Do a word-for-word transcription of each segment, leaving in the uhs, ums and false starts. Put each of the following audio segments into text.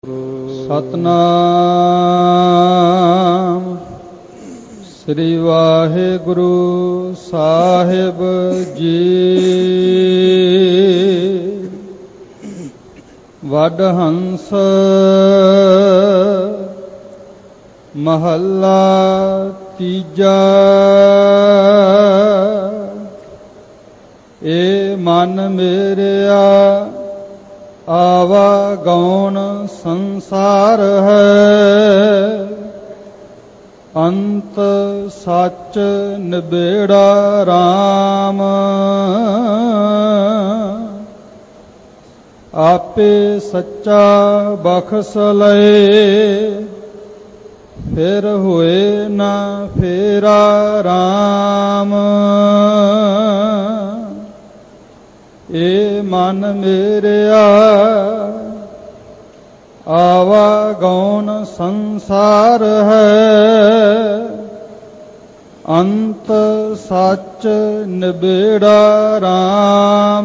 ਸਤਨਾਮ ਸ੍ਰੀ ਵਾਹਿਗੁਰੂ ਸਾਹਿਬ ਜੀ। ਵਡ ਹੰਸ ਮਹੱਲਾ ਤੀਜਾ। ਏ ਮਨ ਮੇਰਿਆ ਆਵਾਗੌਣ ਸੰਸਾਰ ਹੈ, ਅੰਤ ਸੱਚ ਨਿਬੇੜਾ ਰਾਮ। ਆਪੇ ਸੱਚਾ ਬਖਸ਼ ਲਏ, ਫਿਰ ਹੋਏ ਨਾ ਫੇਰਾ ਰਾਮ। ਏ ਮਨ ਮੇਰਿਆ ਆਵਾਗੌਣ ਸੰਸਾਰ ਹੈ, ਅੰਤ ਸੱਚ ਨਿਬੇੜਾ ਰਾਮ।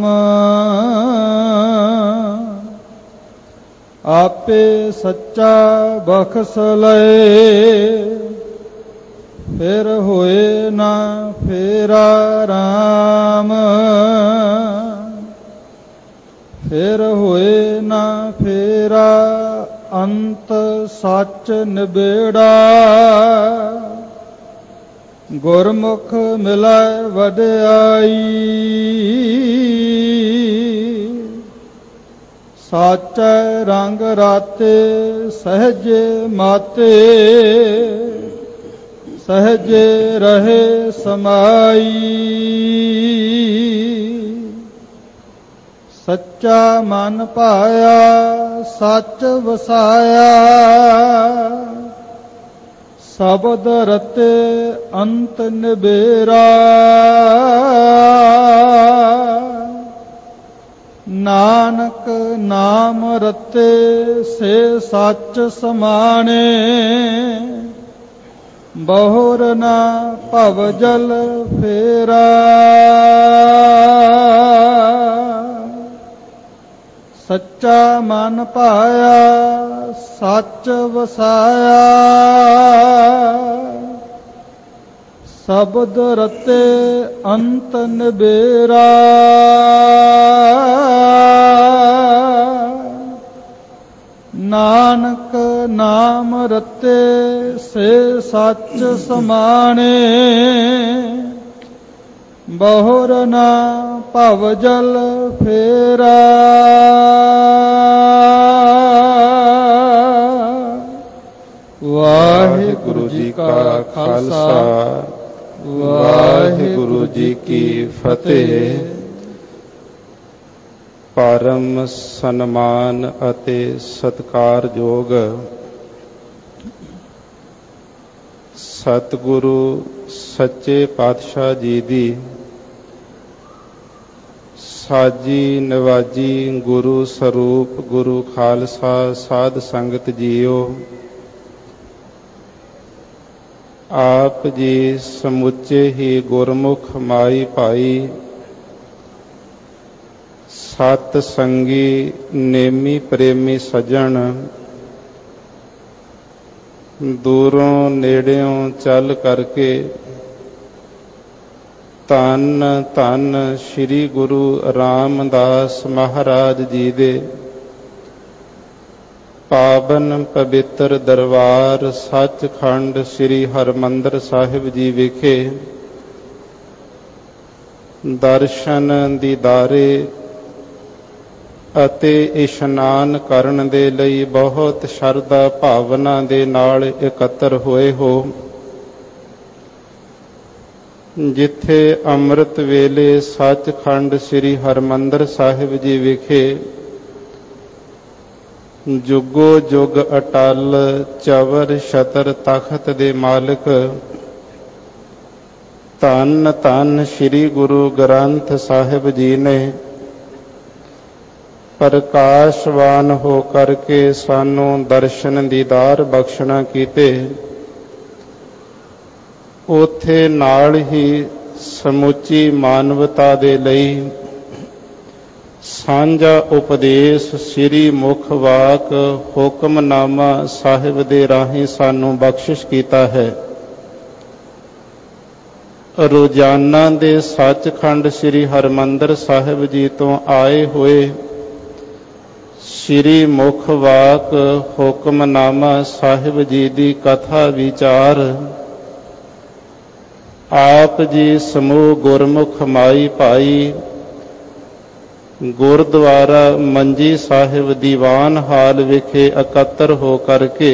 ਆਪੇ ਸੱਚਾ ਬਖਸ਼ ਲਏ, ਫਿਰ ਹੋਏ ਨਾ ਫੇਰਾ ਰਾਮ। ਫਿਰ ਹੋਏ ਨਾ ਫੇਰਾ ਅੰਤ ਸੱਚ ਨਿਬੇੜਾ। ਗੁਰਮੁਖ ਮਿਲੈ ਵਡਿਆਈ, ਸਾਚੈ ਰੰਗ ਰਾਤੇ ਸਹਜੇ ਮਾਤੇ। ਸਹਜੇ ਰਹੇ ਸਮਾਈ, ਸੱਚਾ ਮਨ ਪਾਇਆ ਸੱਚ ਵਸਾਇਆ। ਸ਼ਬਦ ਰਤੇ ਅੰਤ ਨਿਬੇਰਾ, ਨਾਨਕ ਨਾਮ ਰਤੇ ਸੇ ਸੱਚ ਸਮਾਣੇ। ਬਹੁਰ ਨਾ ਭਵ ਜਲ ਫੇਰਾ, ਸੱਚਾ ਮਨ ਪਾਇਆ ਸੱਚ ਵਸਾਇਆ। ਸ਼ਬਦ ਰਤੇ ਅੰਤ ਨਿਬੇਰਾ, ਨਾਨਕ ਨਾਮ ਰਤੇ ਸੇ ਸੱਚ ਸਮਾਣੇ। ਬਹੁਰ ਨਾ ਭਵ ਜਲ ਫੇਰਾ। ਵਾਹਿਗੁਰੂ ਜੀ ਕਾ ਖਾਲਸਾ, ਵਾਹਿਗੁਰੂ ਜੀ ਕੀ ਫਤਿਹ। ਪਰਮ ਸਨਮਾਨ ਅਤੇ ਸਤਿਕਾਰਯੋਗ ਸਤਿਗੁਰੂ ਸੱਚੇ ਪਾਤਸ਼ਾਹ ਜੀ ਦੀ ਸਾਜੀ ਨਵਾਜੀ ਗੁਰੂ ਸਰੂਪ ਗੁਰੂ ਖਾਲਸਾ ਸਾਧ ਸੰਗਤ ਜੀਓ। ਆਪ ਜੀ ਸਮੁੱਚੇ ਹੀ ਗੁਰਮੁਖ ਮਾਈ ਭਾਈ, ਸਤ ਸੰਗੀ ਨੇਮੀ ਪ੍ਰੇਮੀ ਸੱਜਣ, ਦੂਰੋਂ ਨੇੜਿਓਂ ਚੱਲ ਕਰਕੇ ਧੰਨ ਧੰਨ ਸ੍ਰੀ ਗੁਰੂ ਰਾਮਦਾਸ ਮਹਾਰਾਜ ਜੀ ਦੇ ਪਾਵਨ ਪਵਿੱਤਰ ਦਰਬਾਰ ਸੱਚਖੰਡ ਸ੍ਰੀ ਹਰਿਮੰਦਰ ਸਾਹਿਬ ਜੀ ਵਿਖੇ ਦਰਸ਼ਨ ਦੀਦਾਰੇ ਅਤੇ ਇਸ਼ਨਾਨ ਕਰਨ ਦੇ ਲਈ ਬਹੁਤ ਸ਼ਰਧਾ ਭਾਵਨਾ ਦੇ ਨਾਲ ਇਕੱਤਰ ਹੋਏ ਹੋ। ਜਿੱਥੇ ਅੰਮ੍ਰਿਤ ਵੇਲੇ ਸੱਚਖੰਡ ਸ੍ਰੀ ਹਰਿਮੰਦਰ ਸਾਹਿਬ ਜੀ ਵਿਖੇ ਜੁਗੋ ਜੁਗ ਅਟਲ ਚਵਰ ਛਤਰ ਤਖਤ ਦੇ ਮਾਲਕ ਧੰਨ ਧੰਨ ਸ੍ਰੀ ਗੁਰੂ ਗ੍ਰੰਥ ਸਾਹਿਬ ਜੀ ਨੇ ਪ੍ਰਕਾਸ਼ਵਾਨ ਹੋ ਕਰਕੇ ਸਾਨੂੰ ਦਰਸ਼ਨ ਦੀਦਾਰ ਬਖਸ਼ਣਾ ਕੀਤੇ। ਉੱਥੇ ਨਾਲ ਹੀ ਸਮੁੱਚੀ ਮਾਨਵਤਾ ਦੇ ਲਈ ਸਾਂਝਾ ਉਪਦੇਸ਼ ਸ੍ਰੀ ਮੁਖ ਵਾਕ ਹੁਕਮਨਾਮਾ ਸਾਹਿਬ ਦੇ ਰਾਹੀਂ ਸਾਨੂੰ ਬਖਸ਼ਿਸ਼ ਕੀਤਾ ਹੈ। ਰੋਜ਼ਾਨਾ ਦੇ ਸੱਚਖੰਡ ਸ੍ਰੀ ਹਰਿਮੰਦਰ ਸਾਹਿਬ ਜੀ ਤੋਂ ਆਏ ਹੋਏ ਸ੍ਰੀ ਮੁਖ ਵਾਕ ਹੁਕਮਨਾਮਾ ਸਾਹਿਬ ਜੀ ਦੀ ਕਥਾ ਵਿਚਾਰ ਆਪ ਜੀ ਸਮੂਹ ਗੁਰਮੁਖ ਮਾਈ ਭਾਈ ਗੁਰਦੁਆਰਾ ਮੰਜੀ ਸਾਹਿਬ ਦੀਵਾਨ ਹਾਲ ਵਿਖੇ ਇਕੱਤਰ ਹੋ ਕਰਕੇ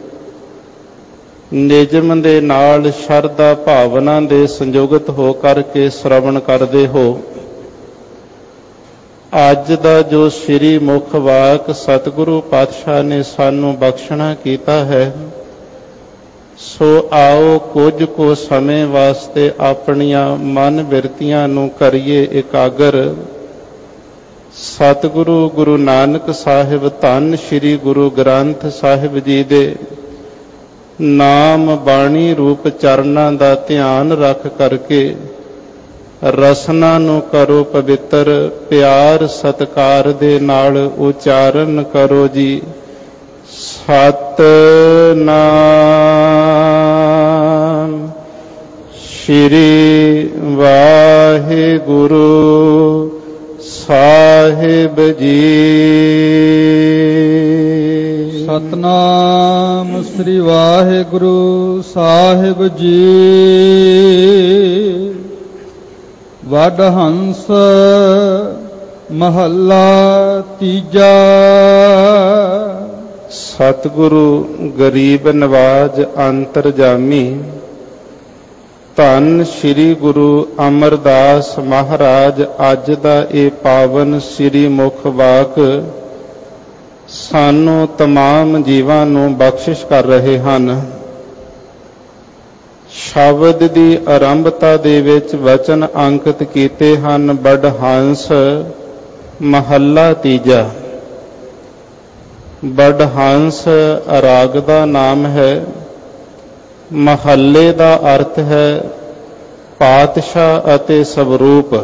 ਨਿਯਮ ਦੇ ਨਾਲ ਸ਼ਰਧਾ ਭਾਵਨਾ ਦੇ ਸੰਯੁਕਤ ਹੋ ਕਰਕੇ ਸ਼ਰਵਣ ਕਰਦੇ ਹੋ। ਅੱਜ ਦਾ ਜੋ ਸ੍ਰੀ ਮੁਖ ਵਾਕ ਸਤਿਗੁਰੂ ਪਾਤਸ਼ਾਹ ਨੇ ਸਾਨੂੰ ਬਖਸ਼ਣਾ ਕੀਤਾ ਹੈ, ਸੋ ਆਓ ਕੁਝ ਕੁ ਸਮੇਂ ਵਾਸਤੇ ਆਪਣੀਆਂ ਮਨ ਬਿਰਤੀਆਂ ਨੂੰ ਕਰੀਏ ਇਕਾਗਰ। ਸਤਿਗੁਰੂ ਗੁਰੂ ਨਾਨਕ ਸਾਹਿਬ ਧੰਨ ਸ੍ਰੀ ਗੁਰੂ ਗ੍ਰੰਥ ਸਾਹਿਬ ਜੀ ਦੇ ਨਾਮ ਬਾਣੀ ਰੂਪ ਚਰਨਾਂ ਦਾ ਧਿਆਨ ਰੱਖ ਕਰਕੇ ਰਸਨਾ ਨੂੰ ਕਰੋ ਪਵਿੱਤਰ, ਪਿਆਰ ਸਤਿਕਾਰ ਦੇ ਨਾਲ ਉਚਾਰਨ ਕਰੋ ਜੀ। ਸਤਿਨਾਮ ਸ੍ਰੀ ਵਾਹਿਗੁਰੂ ਸਾਹਿਬ ਜੀ। ਸਤਨਾਮ ਸ੍ਰੀ ਵਾਹਿਗੁਰੂ ਸਾਹਿਬ ਜੀ। ਵਡ ਹੰਸ ਮਹੱਲਾ ਤੀਜਾ। ਸਤਿਗੁਰੂ ਗਰੀਬ ਨਵਾਜ ਅੰਤਰਜਾਮੀ ਧੰਨ ਸ੍ਰੀ ਗੁਰੂ ਅਮਰਦਾਸ ਮਹਾਰਾਜ ਅੱਜ ਦਾ ਇਹ ਪਾਵਨ ਸ੍ਰੀ ਮੁਖ ਵਾਕ ਸਾਨੂੰ ਤਮਾਮ ਜੀਵਾਂ ਨੂੰ ਬਖਸ਼ਿਸ਼ ਕਰ ਰਹੇ ਹਨ। ਸ਼ਬਦ ਦੀ ਆਰੰਭਤਾ ਦੇ ਵਿੱਚ ਵਚਨ ਅੰਕਿਤ ਕੀਤੇ ਹਨ ਬਡ ਹੰਸ ਮਹੱਲਾ ਤੀਜਾ। ਬਡ ਹੰਸ ਰਾਗ ਦਾ ਨਾਮ ਹੈ। ਮਹੱਲੇ ਦਾ ਅਰਥ ਹੈ ਪਾਤਸ਼ਾਹ ਅਤੇ ਸਵਰੂਪ।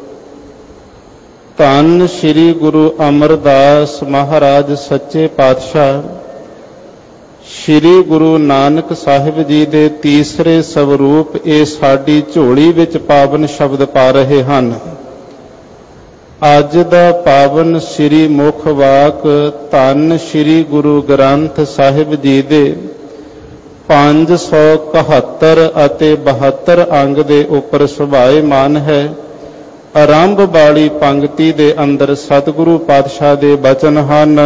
ਧੰਨ ਸ੍ਰੀ ਗੁਰੂ ਅਮਰਦਾਸ ਮਹਾਰਾਜ ਸੱਚੇ ਪਾਤਸ਼ਾਹ ਸ੍ਰੀ ਗੁਰੂ ਨਾਨਕ ਸਾਹਿਬ ਜੀ ਦੇ ਤੀਸਰੇ ਸਵਰੂਪ ਇਹ ਸਾਡੀ ਝੋਲੀ ਵਿੱਚ ਪਾਵਨ ਸ਼ਬਦ ਪਾ ਰਹੇ ਹਨ। ਅੱਜ ਦਾ ਪਾਵਨ ਸ੍ਰੀ ਮੁਖ ਵਾਕ ਧੰਨ ਸ੍ਰੀ ਗੁਰੂ ਗ੍ਰੰਥ ਸਾਹਿਬ ਜੀ ਦੇ ਪੰਜ ਸੌ ਇਕਹੱਤਰ ਅਤੇ ਬਹੱਤਰ ਅੰਗ ਦੇ ਉੱਪਰ ਸੁਭਾਏਮਾਨ ਹੈ। ਆਰੰਭ ਵਾਲੀ ਪੰਕਤੀ ਦੇ ਅੰਦਰ ਸਤਿਗੁਰੂ ਪਾਤਸ਼ਾਹ ਦੇ ਬਚਨ ਹਨ।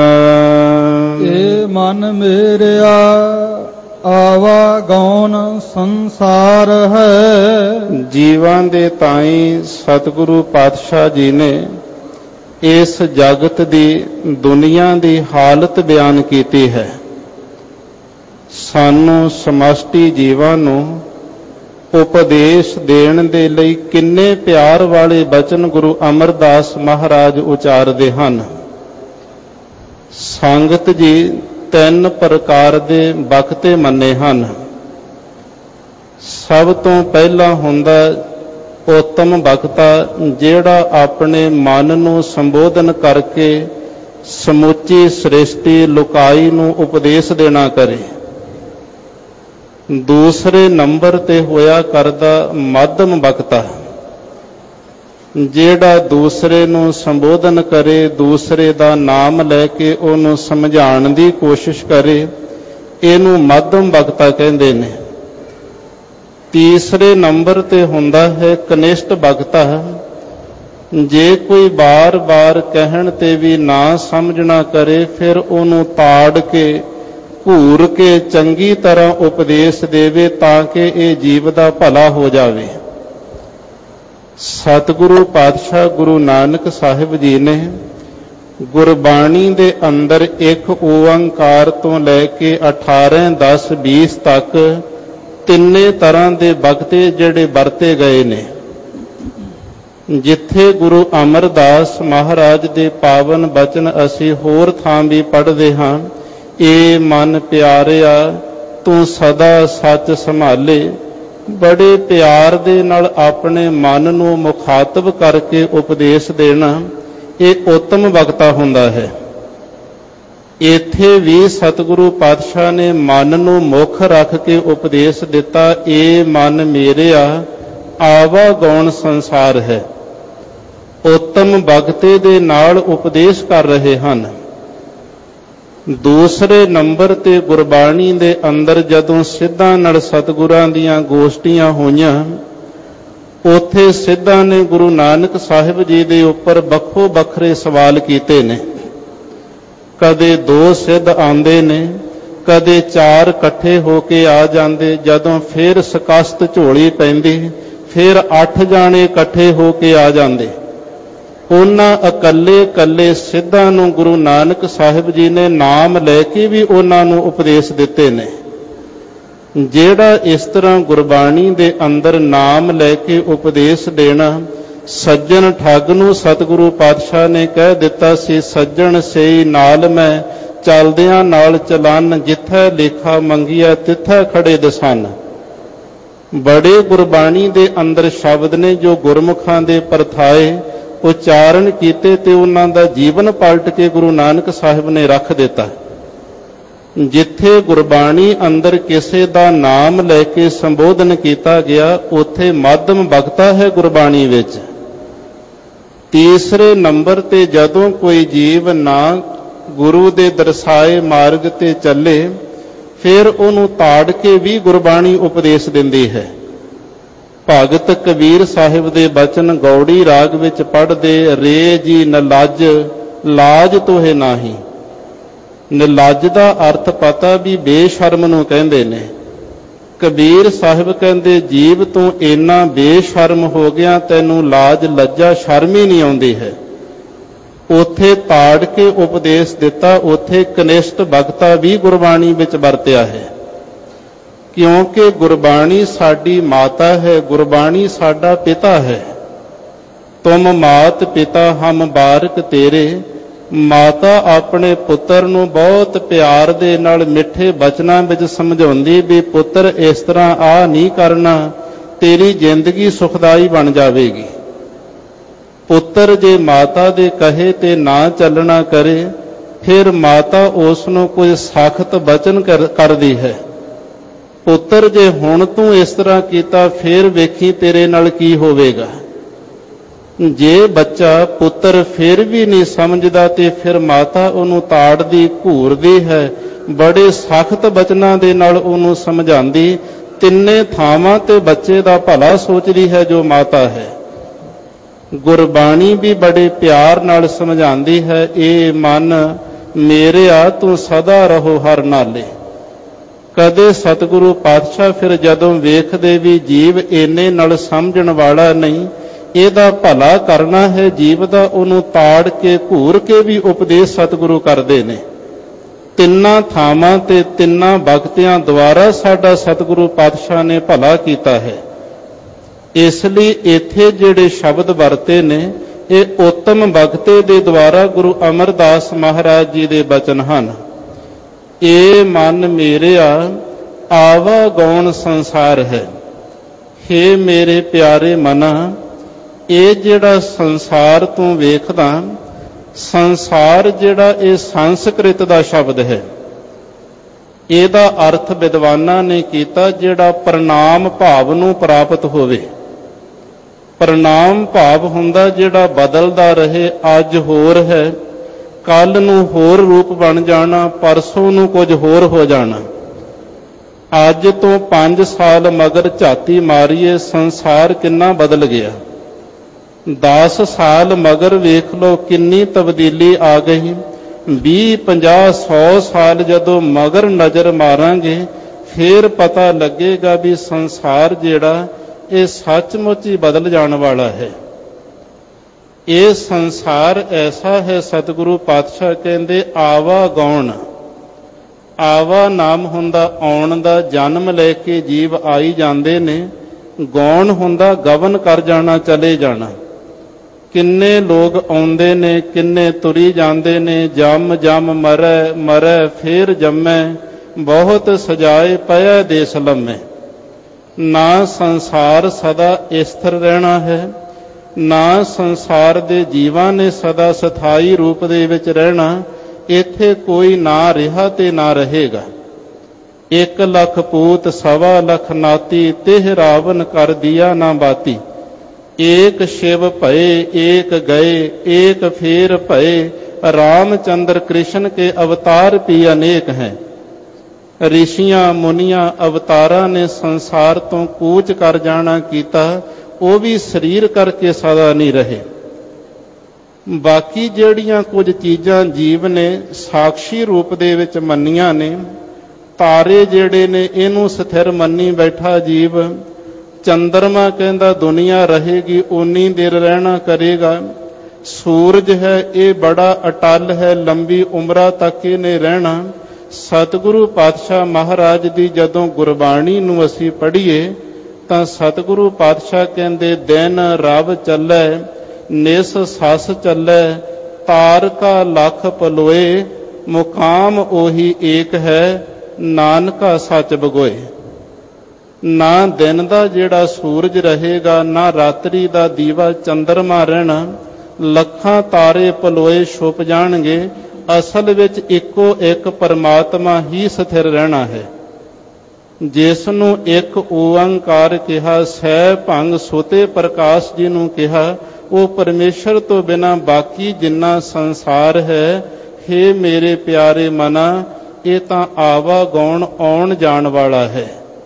ਏ ਮਨ ਮੇਰਿਆ ਆਵਾ ਗੌਨ ਸੰਸਾਰ ਹੈ। ਜੀਵਾਂ ਦੇ ਤਾਈਂ ਸਤਿਗੁਰੂ ਪਾਤਸ਼ਾਹ ਜੀ ਨੇ ਇਸ ਜਗਤ ਦੀ ਦੁਨੀਆ ਦੀ ਹਾਲਤ ਬਿਆਨ ਕੀਤੀ ਹੈ। ਸਾਨੂੰ ਸਮਸ਼ਟੀ ਜੀਵਾਂ ਨੂੰ ਉਪਦੇਸ਼ ਦੇਣ ਦੇ ਲਈ ਕਿੰਨੇ ਪਿਆਰ ਵਾਲੇ ਬਚਨ ਗੁਰੂ ਅਮਰਦਾਸ ਮਹਾਰਾਜ ਉਚਾਰਦੇ ਹਨ। ਸੰਗਤ ਜੀ ਤਿੰਨ ਪ੍ਰਕਾਰ ਦੇ ਬਖਤੇ ਮੰਨੇ ਹਨ। ਸਭ ਤੋਂ ਪਹਿਲਾਂ ਹੁੰਦਾ ਉੱਤਮ ਬਖਤਾ, ਜਿਹੜਾ ਆਪਣੇ ਮਨ ਨੂੰ ਸੰਬੋਧਨ ਕਰਕੇ ਸਮੁੱਚੀ ਸ੍ਰਿਸ਼ਟੀ ਲੁਕਾਈ ਨੂੰ ਉਪਦੇਸ਼ ਦੇਣਾ ਕਰੇ। ਦੂਸਰੇ ਨੰਬਰ ਤੇ ਹੋਇਆ ਕਰਦਾ ਮੱਧਮ ਬਖਤਾ, ਜਿਹੜਾ ਦੂਸਰੇ ਨੂੰ ਸੰਬੋਧਨ ਕਰੇ, ਦੂਸਰੇ ਦਾ ਨਾਮ ਲੈ ਕੇ ਉਹਨੂੰ ਸਮਝਾਉਣ ਦੀ ਕੋਸ਼ਿਸ਼ ਕਰੇ, ਇਹਨੂੰ ਮੱਧਮ ਬਖਤਾ ਕਹਿੰਦੇ ਨੇ। ਤੀਸਰੇ ਨੰਬਰ ਤੇ ਹੁੰਦਾ ਹੈ ਕਨਿਸ਼ਟ ਬਖਤਾ। ਜੇ ਕੋਈ ਬਾਰ-ਬਾਰ ਕਹਿਣ ਤੇ ਵੀ ਨਾ ਸਮਝਣਾ ਕਰੇ, ਫਿਰ ਉਹਨੂੰ ਤਾੜ ਕੇ ਘੂਰ ਕੇ ਚੰਗੀ ਤਰ੍ਹਾਂ ਉਪਦੇਸ਼ ਦੇਵੇ ਤਾਂ ਕਿ ਇਹ ਜੀਵ ਦਾ ਭਲਾ ਹੋ ਜਾਵੇ। ਸਤਿਗੁਰੂ ਪਾਤਸ਼ਾਹ ਗੁਰੂ ਨਾਨਕ ਸਾਹਿਬ ਜੀ ਨੇ ਗੁਰਬਾਣੀ ਦੇ ਅੰਦਰ ਇੱਕ ਓੰਕਾਰ ਤੋਂ ਲੈ ਕੇ ਅਠਾਰਾਂ ਦਸ ਵੀਹ ਤੱਕ ਤਿੰਨੇ ਤਰ੍ਹਾਂ ਦੇ ਬਖਤੇ ਜਿਹੜੇ ਵਰਤੇ ਗਏ ਨੇ। ਜਿੱਥੇ ਗੁਰੂ ਅਮਰਦਾਸ ਮਹਾਰਾਜ ਦੇ ਪਾਵਨ ਬਚਨ ਅਸੀਂ ਹੋਰ ਥਾਂ ਵੀ ਪੜ੍ਹਦੇ ਹਾਂ, ਏ ਮਨ ਪਿਆਰਿਆ ਤੂੰ ਸਦਾ ਸੱਚ ਸੰਭਾਲੇ, ਬੜੇ ਪਿਆਰ ਦੇ ਨਾਲ ਆਪਣੇ ਮਨ ਨੂੰ ਮੁਖਾਤਬ ਕਰਕੇ ਉਪਦੇਸ਼ ਦੇਣਾ। ਇਹ ਉੱਤਮ ਵਕਤਾ ਹੁੰਦਾ ਹੈ। ਇੱਥੇ ਵੀ ਸਤਿਗੁਰੂ ਪਾਤਸ਼ਾਹ ਨੇ ਮਨ ਨੂੰ ਮੁੱਖ ਰੱਖ ਕੇ ਉਪਦੇਸ਼ ਦਿੱਤਾ, ਇਹ ਮਨ ਮੇਰਿਆ ਆਵਾ ਗੌਣ ਸੰਸਾਰ ਹੈ। ਉੱਤਮ ਭਗਤੇ ਦੇ ਨਾਲ ਉਪਦੇਸ਼ ਕਰ ਰਹੇ ਹਨ। ਦੂਸਰੇ ਨੰਬਰ ਤੇ ਗੁਰਬਾਣੀ ਦੇ ਅੰਦਰ ਜਦੋਂ ਸਿੱਧਾਂ ਨਾਲ ਸਤਿਗੁਰਾਂ ਦੀਆਂ ਗੋਸ਼ਟੀਆਂ ਹੋਈਆਂ, ਉੱਥੇ ਸਿੱਧਾਂ ਨੇ ਗੁਰੂ ਨਾਨਕ ਸਾਹਿਬ ਜੀ ਦੇ ਉੱਪਰ ਵੱਖੋ ਵੱਖਰੇ ਸਵਾਲ ਕੀਤੇ ਨੇ। ਕਦੇ ਦੋ ਸਿੱਧ ਆਉਂਦੇ ਨੇ, ਕਦੇ ਚਾਰ ਇਕੱਠੇ ਹੋ ਕੇ ਆ ਜਾਂਦੇ, ਜਦੋਂ ਫਿਰ ਸਕਸਤ ਝੋਲੀ ਪੈਂਦੀ ਫਿਰ ਅੱਠ ਜਾਣੇ ਇਕੱਠੇ ਹੋ ਕੇ ਆ ਜਾਂਦੇ। ਉਹਨਾਂ ਇਕੱਲੇ ਇਕੱਲੇ ਸਿੱਧਾਂ ਨੂੰ ਗੁਰੂ ਨਾਨਕ ਸਾਹਿਬ ਜੀ ਨੇ ਨਾਮ ਲੈ ਕੇ ਵੀ ਉਹਨਾਂ ਨੂੰ ਉਪਦੇਸ਼ ਦਿੱਤੇ ਨੇ। ਜਿਹੜਾ ਇਸ ਤਰ੍ਹਾਂ ਗੁਰਬਾਣੀ ਦੇ ਅੰਦਰ ਨਾਮ ਲੈ ਕੇ ਉਪਦੇਸ਼ ਦੇਣਾ, ਸੱਜਣ ਠੱਗ ਨੂੰ ਸਤਿਗੁਰੂ ਪਾਤਸ਼ਾਹ ਨੇ ਕਹਿ ਦਿੱਤਾ ਸੀ, ਸੱਜਣ ਸਈ ਨਾਲ ਮੈਂ ਚਲਦਿਆਂ ਨਾਲ ਚਲਨ, ਜਿੱਥੈ ਲੇਖਾ ਮੰਗੀਐ ਤਿੱਥੈ ਖੜੇ ਦਸਨ। ਬੜੇ ਗੁਰਬਾਣੀ ਦੇ ਅੰਦਰ ਸ਼ਬਦ ਨੇ ਜੋ ਗੁਰਮੁਖਾਂ ਦੇ ਪਰਥਾਏ ਉਚਾਰਨ ਕੀਤੇ ਤੇ ਉਹਨਾਂ ਦਾ ਜੀਵਨ ਪਲਟ ਕੇ ਗੁਰੂ ਨਾਨਕ ਸਾਹਿਬ ਨੇ ਰੱਖ ਦਿੱਤਾ। ਜਿੱਥੇ ਗੁਰਬਾਣੀ ਅੰਦਰ ਕਿਸੇ ਦਾ ਨਾਮ ਲੈ ਕੇ ਸੰਬੋਧਨ ਕੀਤਾ ਗਿਆ, ਉੱਥੇ ਮਾਧਮ ਵਕਤਾ ਹੈ ਗੁਰਬਾਣੀ ਵਿੱਚ। ਤੀਸਰੇ ਨੰਬਰ ਤੇ ਜਦੋਂ ਕੋਈ ਜੀਵ ਨਾ ਗੁਰੂ ਦੇ ਦਰਸਾਏ ਮਾਰਗ ਤੇ ਚੱਲੇ, ਫਿਰ ਉਹਨੂੰ ਤਾੜ ਕੇ ਵੀ ਗੁਰਬਾਣੀ ਉਪਦੇਸ਼ ਦਿੰਦੀ ਹੈ। ਭਗਤ ਕਬੀਰ ਸਾਹਿਬ ਦੇ ਬਚਨ ਗੌੜੀ ਰਾਗ ਵਿੱਚ ਪੜ੍ਹਦੇ, ਰੇ ਜੀ ਨਲਾਜ ਲਾਜ ਤੋਹੇ ਨਾਹੀ। ਨਿਲੱਜ ਦਾ ਅਰਥ ਪਤਾ ਵੀ ਬੇਸ਼ਰਮ ਨੂੰ ਕਹਿੰਦੇ ਨੇ। ਕਬੀਰ ਸਾਹਿਬ ਕਹਿੰਦੇ, ਜੀਵ ਤੂੰ ਇੰਨਾ ਬੇਸ਼ਰਮ ਹੋ ਗਿਆ, ਤੈਨੂੰ ਲਾਜ ਲੱਜਾ ਸ਼ਰਮ ਹੀ ਨਹੀਂ ਆਉਂਦੀ ਹੈ। ਉੱਥੇ ਤਾੜ ਕੇ ਉਪਦੇਸ਼ ਦਿੱਤਾ, ਉੱਥੇ ਕਨਿਸ਼ਟ ਵਕਤਾ ਵੀ ਗੁਰਬਾਣੀ ਵਿੱਚ ਵਰਤਿਆ ਹੈ। ਕਿਉਂਕਿ ਗੁਰਬਾਣੀ ਸਾਡੀ ਮਾਤਾ ਹੈ, ਗੁਰਬਾਣੀ ਸਾਡਾ ਪਿਤਾ ਹੈ। ਤੁਮ ਮਾਤ ਪਿਤਾ ਹਮ ਬਾਰਕ ਤੇਰੇ। ਮਾਤਾ ਆਪਣੇ ਪੁੱਤਰ ਨੂੰ ਬਹੁਤ ਪਿਆਰ ਦੇ ਨਾਲ ਮਿੱਠੇ ਬਚਨਾਂ ਵਿੱਚ ਸਮਝਾਉਂਦੀ ਵੀ ਪੁੱਤਰ ਇਸ ਤਰ੍ਹਾਂ ਆ ਨਹੀਂ ਕਰਨਾ, ਤੇਰੀ ਜ਼ਿੰਦਗੀ ਸੁਖਦਾਈ ਬਣ ਜਾਵੇਗੀ। ਪੁੱਤਰ ਜੇ ਮਾਤਾ ਦੇ ਕਹੇ ਤੇ ਨਾ ਚੱਲਣਾ ਕਰੇ, ਫਿਰ ਮਾਤਾ ਉਸ ਨੂੰ ਕੁਝ ਸਖਤ ਬਚਨ ਕਰਦੀ ਹੈ। ਪੁੱਤਰ ਜੇ ਹੁਣ ਤੂੰ ਇਸ ਤਰ੍ਹਾਂ ਕੀਤਾ, ਫਿਰ ਵੇਖੀ ਤੇਰੇ ਨਾਲ ਕੀ ਹੋਵੇਗਾ। ਜੇ ਬੱਚਾ ਪੁੱਤਰ ਫਿਰ ਵੀ ਨਹੀਂ ਸਮਝਦਾ ਤੇ ਫਿਰ ਮਾਤਾ ਉਹਨੂੰ ਤਾੜਦੀ ਘੂਰਦੀ ਹੈ, ਬੜੇ ਸਖਤ ਬਚਨਾਂ ਦੇ ਨਾਲ ਉਹਨੂੰ ਸਮਝਾਉਂਦੀ। ਤਿੰਨੇ ਥਾਵਾਂ ਤੇ ਬੱਚੇ ਦਾ ਭਲਾ ਸੋਚਦੀ ਹੈ ਜੋ ਮਾਤਾ ਹੈ। ਗੁਰਬਾਣੀ ਵੀ ਬੜੇ ਪਿਆਰ ਨਾਲ ਸਮਝਾਉਂਦੀ ਹੈ, ਇਹ ਮਨ ਮੇਰਿਆ ਤੂੰ ਸਦਾ ਰਹੋ ਹਰ ਨਾਲੇ। ਕਦੇ ਸਤਿਗੁਰੂ ਪਾਤਸ਼ਾਹ ਫਿਰ ਜਦੋਂ ਵੇਖਦੇ ਵੀ ਜੀਵ ਇੰਨੇ ਨਾਲ ਸਮਝਣ ਵਾਲਾ ਨਹੀਂ, ਇਹਦਾ ਭਲਾ ਕਰਨਾ ਹੈ ਜੀਵ ਦਾ, ਉਹਨੂੰ ਤਾੜ ਕੇ ਘੂਰ ਕੇ ਵੀ ਉਪਦੇਸ਼ ਸਤਿਗੁਰੂ ਕਰਦੇ ਨੇ। ਤਿੰਨਾਂ ਥਾਵਾਂ ਤੇ ਤਿੰਨਾਂ ਭਗਤਿਆਂ ਦੁਆਰਾ ਸਾਡਾ ਸਤਿਗੁਰੂ ਪਾਤਸ਼ਾਹ ਨੇ ਭਲਾ ਕੀਤਾ ਹੈ। ਇਸ ਲਈ ਇੱਥੇ ਜਿਹੜੇ ਸ਼ਬਦ ਵਰਤੇ ਨੇ, ਇਹ ਉੱਤਮ ਭਗਤੇ ਦੇ ਦੁਆਰਾ ਗੁਰੂ ਅਮਰਦਾਸ ਮਹਾਰਾਜ ਜੀ ਦੇ ਬਚਨ ਹਨ। ਇਹ ਮਨ ਮੇਰਿਆ ਆਵਾ ਗੌਣ ਸੰਸਾਰ ਹੈ। ਹੇ ਮੇਰੇ ਪਿਆਰੇ ਮਨਾ, ਇਹ ਜਿਹੜਾ ਸੰਸਾਰ ਤੂੰ ਵੇਖਦਾ, ਸੰਸਾਰ ਜਿਹੜਾ ਇਹ ਸੰਸਕ੍ਰਿਤ ਦਾ ਸ਼ਬਦ ਹੈ। ਇਹਦਾ ਅਰਥ ਵਿਦਵਾਨਾਂ ਨੇ ਕੀਤਾ ਜਿਹੜਾ ਪ੍ਰਣਾਮ ਭਾਵ ਨੂੰ ਪ੍ਰਾਪਤ ਹੋਵੇ। ਪ੍ਰਣਾਮ ਭਾਵ ਹੁੰਦਾ ਜਿਹੜਾ ਬਦਲਦਾ ਰਹੇ, ਅੱਜ ਹੋਰ ਹੈ, ਕੱਲ ਨੂੰ ਹੋਰ ਰੂਪ ਬਣ ਜਾਣਾ, ਪਰਸੋਂ ਨੂੰ ਕੁਝ ਹੋਰ ਹੋ ਜਾਣਾ। ਅੱਜ ਤੋਂ ਪੰਜ ਸਾਲ ਮਗਰ ਝਾਤੀ ਮਾਰੀਏ, ਸੰਸਾਰ ਕਿੰਨਾ ਬਦਲ ਗਿਆ। ਦਸ ਸਾਲ ਮਗਰ ਵੇਖ ਲਓ ਕਿੰਨੀ ਤਬਦੀਲੀ ਆ ਗਈ। ਵੀਹ ਪੰਜਾਹ ਸੌ ਸਾਲ ਜਦੋਂ ਮਗਰ ਨਜ਼ਰ ਮਾਰਾਂਗੇ, ਫੇਰ ਪਤਾ ਲੱਗੇਗਾ ਵੀ ਸੰਸਾਰ ਜਿਹੜਾ ਇਹ ਸੱਚਮੁੱਚ ਹੀ ਬਦਲ ਜਾਣ ਵਾਲਾ ਹੈ। ਇਹ ਸੰਸਾਰ ਐਸਾ ਹੈ, ਸਤਿਗੁਰੂ ਪਾਤਸ਼ਾਹ ਕਹਿੰਦੇ ਆਵਾ ਗੌਣ। ਆਵਾ ਨਾਮ ਹੁੰਦਾ ਆਉਣ ਦਾ, ਜਨਮ ਲੈ ਕੇ ਜੀਵ ਆਈ ਜਾਂਦੇ ਨੇ। ਗੌਣ ਹੁੰਦਾ ਗਵਨ ਕਰ ਜਾਣਾ, ਚਲੇ ਜਾਣਾ। ਕਿੰਨੇ ਲੋਕ ਆਉਂਦੇ ਨੇ, ਕਿੰਨੇ ਤੁਰੀ ਜਾਂਦੇ ਨੇ। ਜੰਮ ਜੰਮ ਮਰੈ ਮਰੈ ਫੇਰ ਜੰਮੈ, ਬਹੁਤ ਸਜਾਏ ਪਿਆ ਦੇਸ ਲੰਮੇ। ਨਾ ਸੰਸਾਰ ਸਦਾ ਸਥਿਰ ਰਹਿਣਾ ਹੈ, ਨਾ ਸੰਸਾਰ ਦੇ ਜੀਵਾਂ ਨੇ ਸਦਾ ਸਥਾਈ ਰੂਪ ਦੇ ਵਿੱਚ ਰਹਿਣਾ। ਇੱਥੇ ਕੋਈ ਨਾ ਰਿਹਾ ਤੇ ਨਾ ਰਹੇਗਾ। ਇੱਕ ਲੱਖ ਪੂਤ ਸਵਾ ਲੱਖ ਨਾਤੀ, ਤਿਹ ਰਾਵਨ ਕਰ ਦਿਆ ਨਾ ਬਾਤੀ। ਏਕ शिव ਭਏ ਏਕ ਗਏ, ਏਕ ਫੇਰ ਭਏ। ਰਾਮਚੰਦਰ ਕ੍ਰਿਸ਼ਨ ਕੇ ਅਵਤਾਰ ਵੀ ਅਨੇਕ ਹੈ। ਰਿਸ਼ੀਆਂ ਮੁਨੀਆਂ ਅਵਤਾਰਾਂ ਨੇ ਸੰਸਾਰ ਤੋਂ ਕੂਚ ਕਰ ਜਾਣਾ ਕੀਤਾ, ਉਹ ਵੀ ਸਰੀਰ ਕਰਕੇ ਸਦਾ ਨਹੀਂ ਰਹੇ। ਬਾਕੀ ਜਿਹੜੀਆਂ ਕੁਝ ਚੀਜ਼ਾਂ ਜੀਵ ਨੇ ਸਾਖਸ਼ੀ ਰੂਪ ਦੇ ਵਿੱਚ ਮੰਨੀਆਂ ਨੇ, ਤਾਰੇ ਜਿਹੜੇ ਨੇ ਇਹਨੂੰ ਸਥਿਰ ਮੰਨੀ ਬੈਠਾ ਜੀਵ। ਚੰਦਰਮਾ ਕਹਿੰਦਾ ਦੁਨੀਆ ਰਹੇਗੀ ਓਨੀ ਦੇਰ ਰਹਿਣਾ ਕਰੇਗਾ। ਸੂਰਜ ਹੈ ਇਹ ਬੜਾ ਅਟਲ ਹੈ, ਲੰਬੀ ਉਮਰਾਂ ਤੱਕ ਇਹਨੇ ਰਹਿਣਾ। ਸਤਿਗੁਰੂ ਪਾਤਸ਼ਾਹ ਮਹਾਰਾਜ ਦੀ ਜਦੋਂ ਗੁਰਬਾਣੀ ਨੂੰ ਅਸੀਂ ਪੜ੍ਹੀਏ ਤਾਂ ਸਤਿਗੁਰੂ ਪਾਤਸ਼ਾਹ ਕਹਿੰਦੇ ਦਿਨ ਰਵ ਚੱਲੈ, ਨਿਸ ਸੱਸ ਚੱਲੈ, ਤਾਰਕਾ ਲੱਖ ਪਲੋਏ। ਮੁਕਾਮ ਉਹੀ ਏਕ ਹੈ, ਨਾਨਕਾ ਸੱਚ ਬਗੋਏ। ਨਾ ਦਿਨ ਦਾ ਜਿਹੜਾ ਸੂਰਜ ਰਹੇਗਾ, ਨਾ ਰਾਤਰੀ ਦਾ ਦੀਵਾ ਚੰਦਰਮਾ ਰਹਿਣਾ। ਲੱਖਾਂ ਤਾਰੇ ਪਲੋਏ ਛੁਪ ਜਾਣਗੇ, ਅਸਲ ਵਿੱਚ ਇੱਕੋ ਇੱਕ ਪਰਮਾਤਮਾ ਹੀ ਸਥਿਰ ਰਹਿਣਾ ਹੈ। ਜਿਸ ਨੂੰ ਇੱਕ ਓੰਕਾਰ ਕਿਹਾ, ਸਹਿ ਭੰਗ ਸੁਤੇ ਪ੍ਰਕਾਸ਼ ਜੀ ਨੂੰ ਕਿਹਾ, ਉਹ ਪਰਮੇਸ਼ਰ ਤੋਂ ਬਿਨਾਂ ਬਾਕੀ ਜਿੰਨਾ ਸੰਸਾਰ ਹੈ, ਹੇ ਮੇਰੇ ਪਿਆਰੇ ਮਨਾ, ਇਹ ਤਾਂ ਆਵਾ ਗੌਣ ਆਉਣ ਜਾਣ ਵਾਲਾ ਹੈ।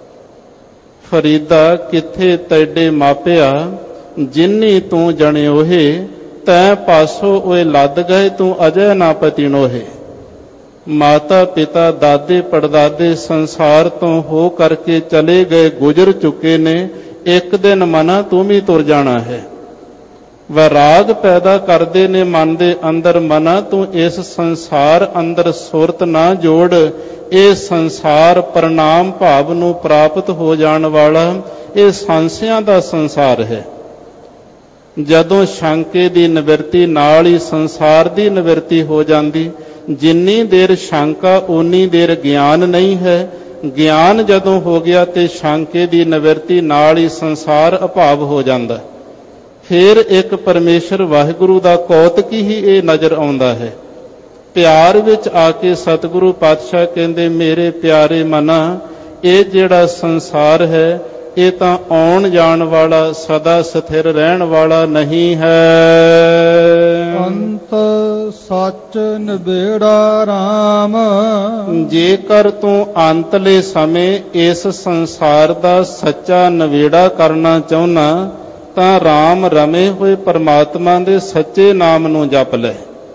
ਫਰੀਦਾ ਕਿੱਥੇ ਤੈਡੇ ਮਾਪਿਆ, ਜਿੰਨੀ ਤੂੰ ਜਣਿਓਹੇ। ਤੈ ਪਾਸੋ ਓਏ ਲੱਦ ਗਏ, ਤੂੰ ਅਜੈ ਨਾ ਪਤੀਣੋਹੇ। ਮਾਤਾ ਪਿਤਾ ਦਾਦੇ ਪੜਦਾਦੇ ਸੰਸਾਰ ਤੋਂ ਹੋ ਕਰਕੇ ਚਲੇ ਗਏ, ਗੁਜ਼ਰ ਚੁੱਕੇ ਨੇ। ਇੱਕ ਦਿਨ ਮਨਾ ਤੂੰ ਵੀ ਤੁਰ ਜਾਣਾ ਹੈ। ਵੈਰਾਗ ਪੈਦਾ ਕਰਦੇ ਨੇ ਮਨ ਦੇ ਅੰਦਰ, ਮਨਾ ਤੂੰ ਇਸ ਸੰਸਾਰ ਅੰਦਰ ਸੁਰਤ ਨਾ ਜੋੜ। ਇਹ ਸੰਸਾਰ ਪ੍ਰਣਾਮ ਭਾਵ ਨੂੰ ਪ੍ਰਾਪਤ ਹੋ ਜਾਣ ਵਾਲਾ ਇਹ ਸੰਸਿਆਂ ਦਾ ਸੰਸਾਰ ਹੈ। ਜਦੋਂ ਸ਼ੰਕੇ ਦੀ ਨਿਵਰਤੀ ਨਾਲ ਹੀ ਸੰਸਾਰ ਦੀ ਨਿਵਰਤੀ ਹੋ ਜਾਂਦੀ। ਜਿੰਨੀ ਦੇਰ ਸ਼ੰਕਾ ਓਨੀ ਦੇਰ ਗਿਆਨ ਨਹੀਂ ਹੈ। ਗਿਆਨ ਜਦੋਂ ਹੋ ਗਿਆ ਤੇ ਸ਼ੰਕੇ ਦੀ ਨਿਵਰਤੀ ਨਾਲ ਹੀ ਸੰਸਾਰ ਅਭਾਵ ਹੋ ਜਾਂਦਾ। ਫਿਰ ਇੱਕ ਪਰਮੇਸ਼ਰ ਵਾਹਿਗੁਰੂ ਦਾ ਕੌਤਕ ਹੀ ਇਹ ਨਜ਼ਰ ਆਉਂਦਾ ਹੈ। ਪਿਆਰ ਵਿੱਚ ਆ ਕੇ ਸਤਿਗੁਰੂ ਪਾਤਸ਼ਾਹ ਕਹਿੰਦੇ, ਮੇਰੇ ਪਿਆਰੇ ਮਨਾ, ਇਹ ਜਿਹੜਾ ਸੰਸਾਰ ਹੈ ਇਹ ਤਾਂ ਆਉਣ ਜਾਣ ਵਾਲਾ, ਸਦਾ ਸਥਿਰ ਰਹਿਣ ਵਾਲਾ ਨਹੀਂ ਹੈ। ਅੰਤ ਸੱਚ ਨਿਬੇੜਾ ਰਾਮ। ਜੇਕਰ ਤੂੰ ਅੰਤਲੇ ਸਮੇਂ ਇਸ ਸੰਸਾਰ ਦਾ ਸੱਚਾ ਨਿਬੇੜਾ ਕਰਨਾ ਚਾਹੁੰਦਾ ਤਾਂ ਰਾਮ ਰਮੇ ਹੋਏ ਪਰਮਾਤਮਾ ਦੇ ਸੱਚੇ ਨਾਮ ਨੂੰ ਜਪ ਲੈ।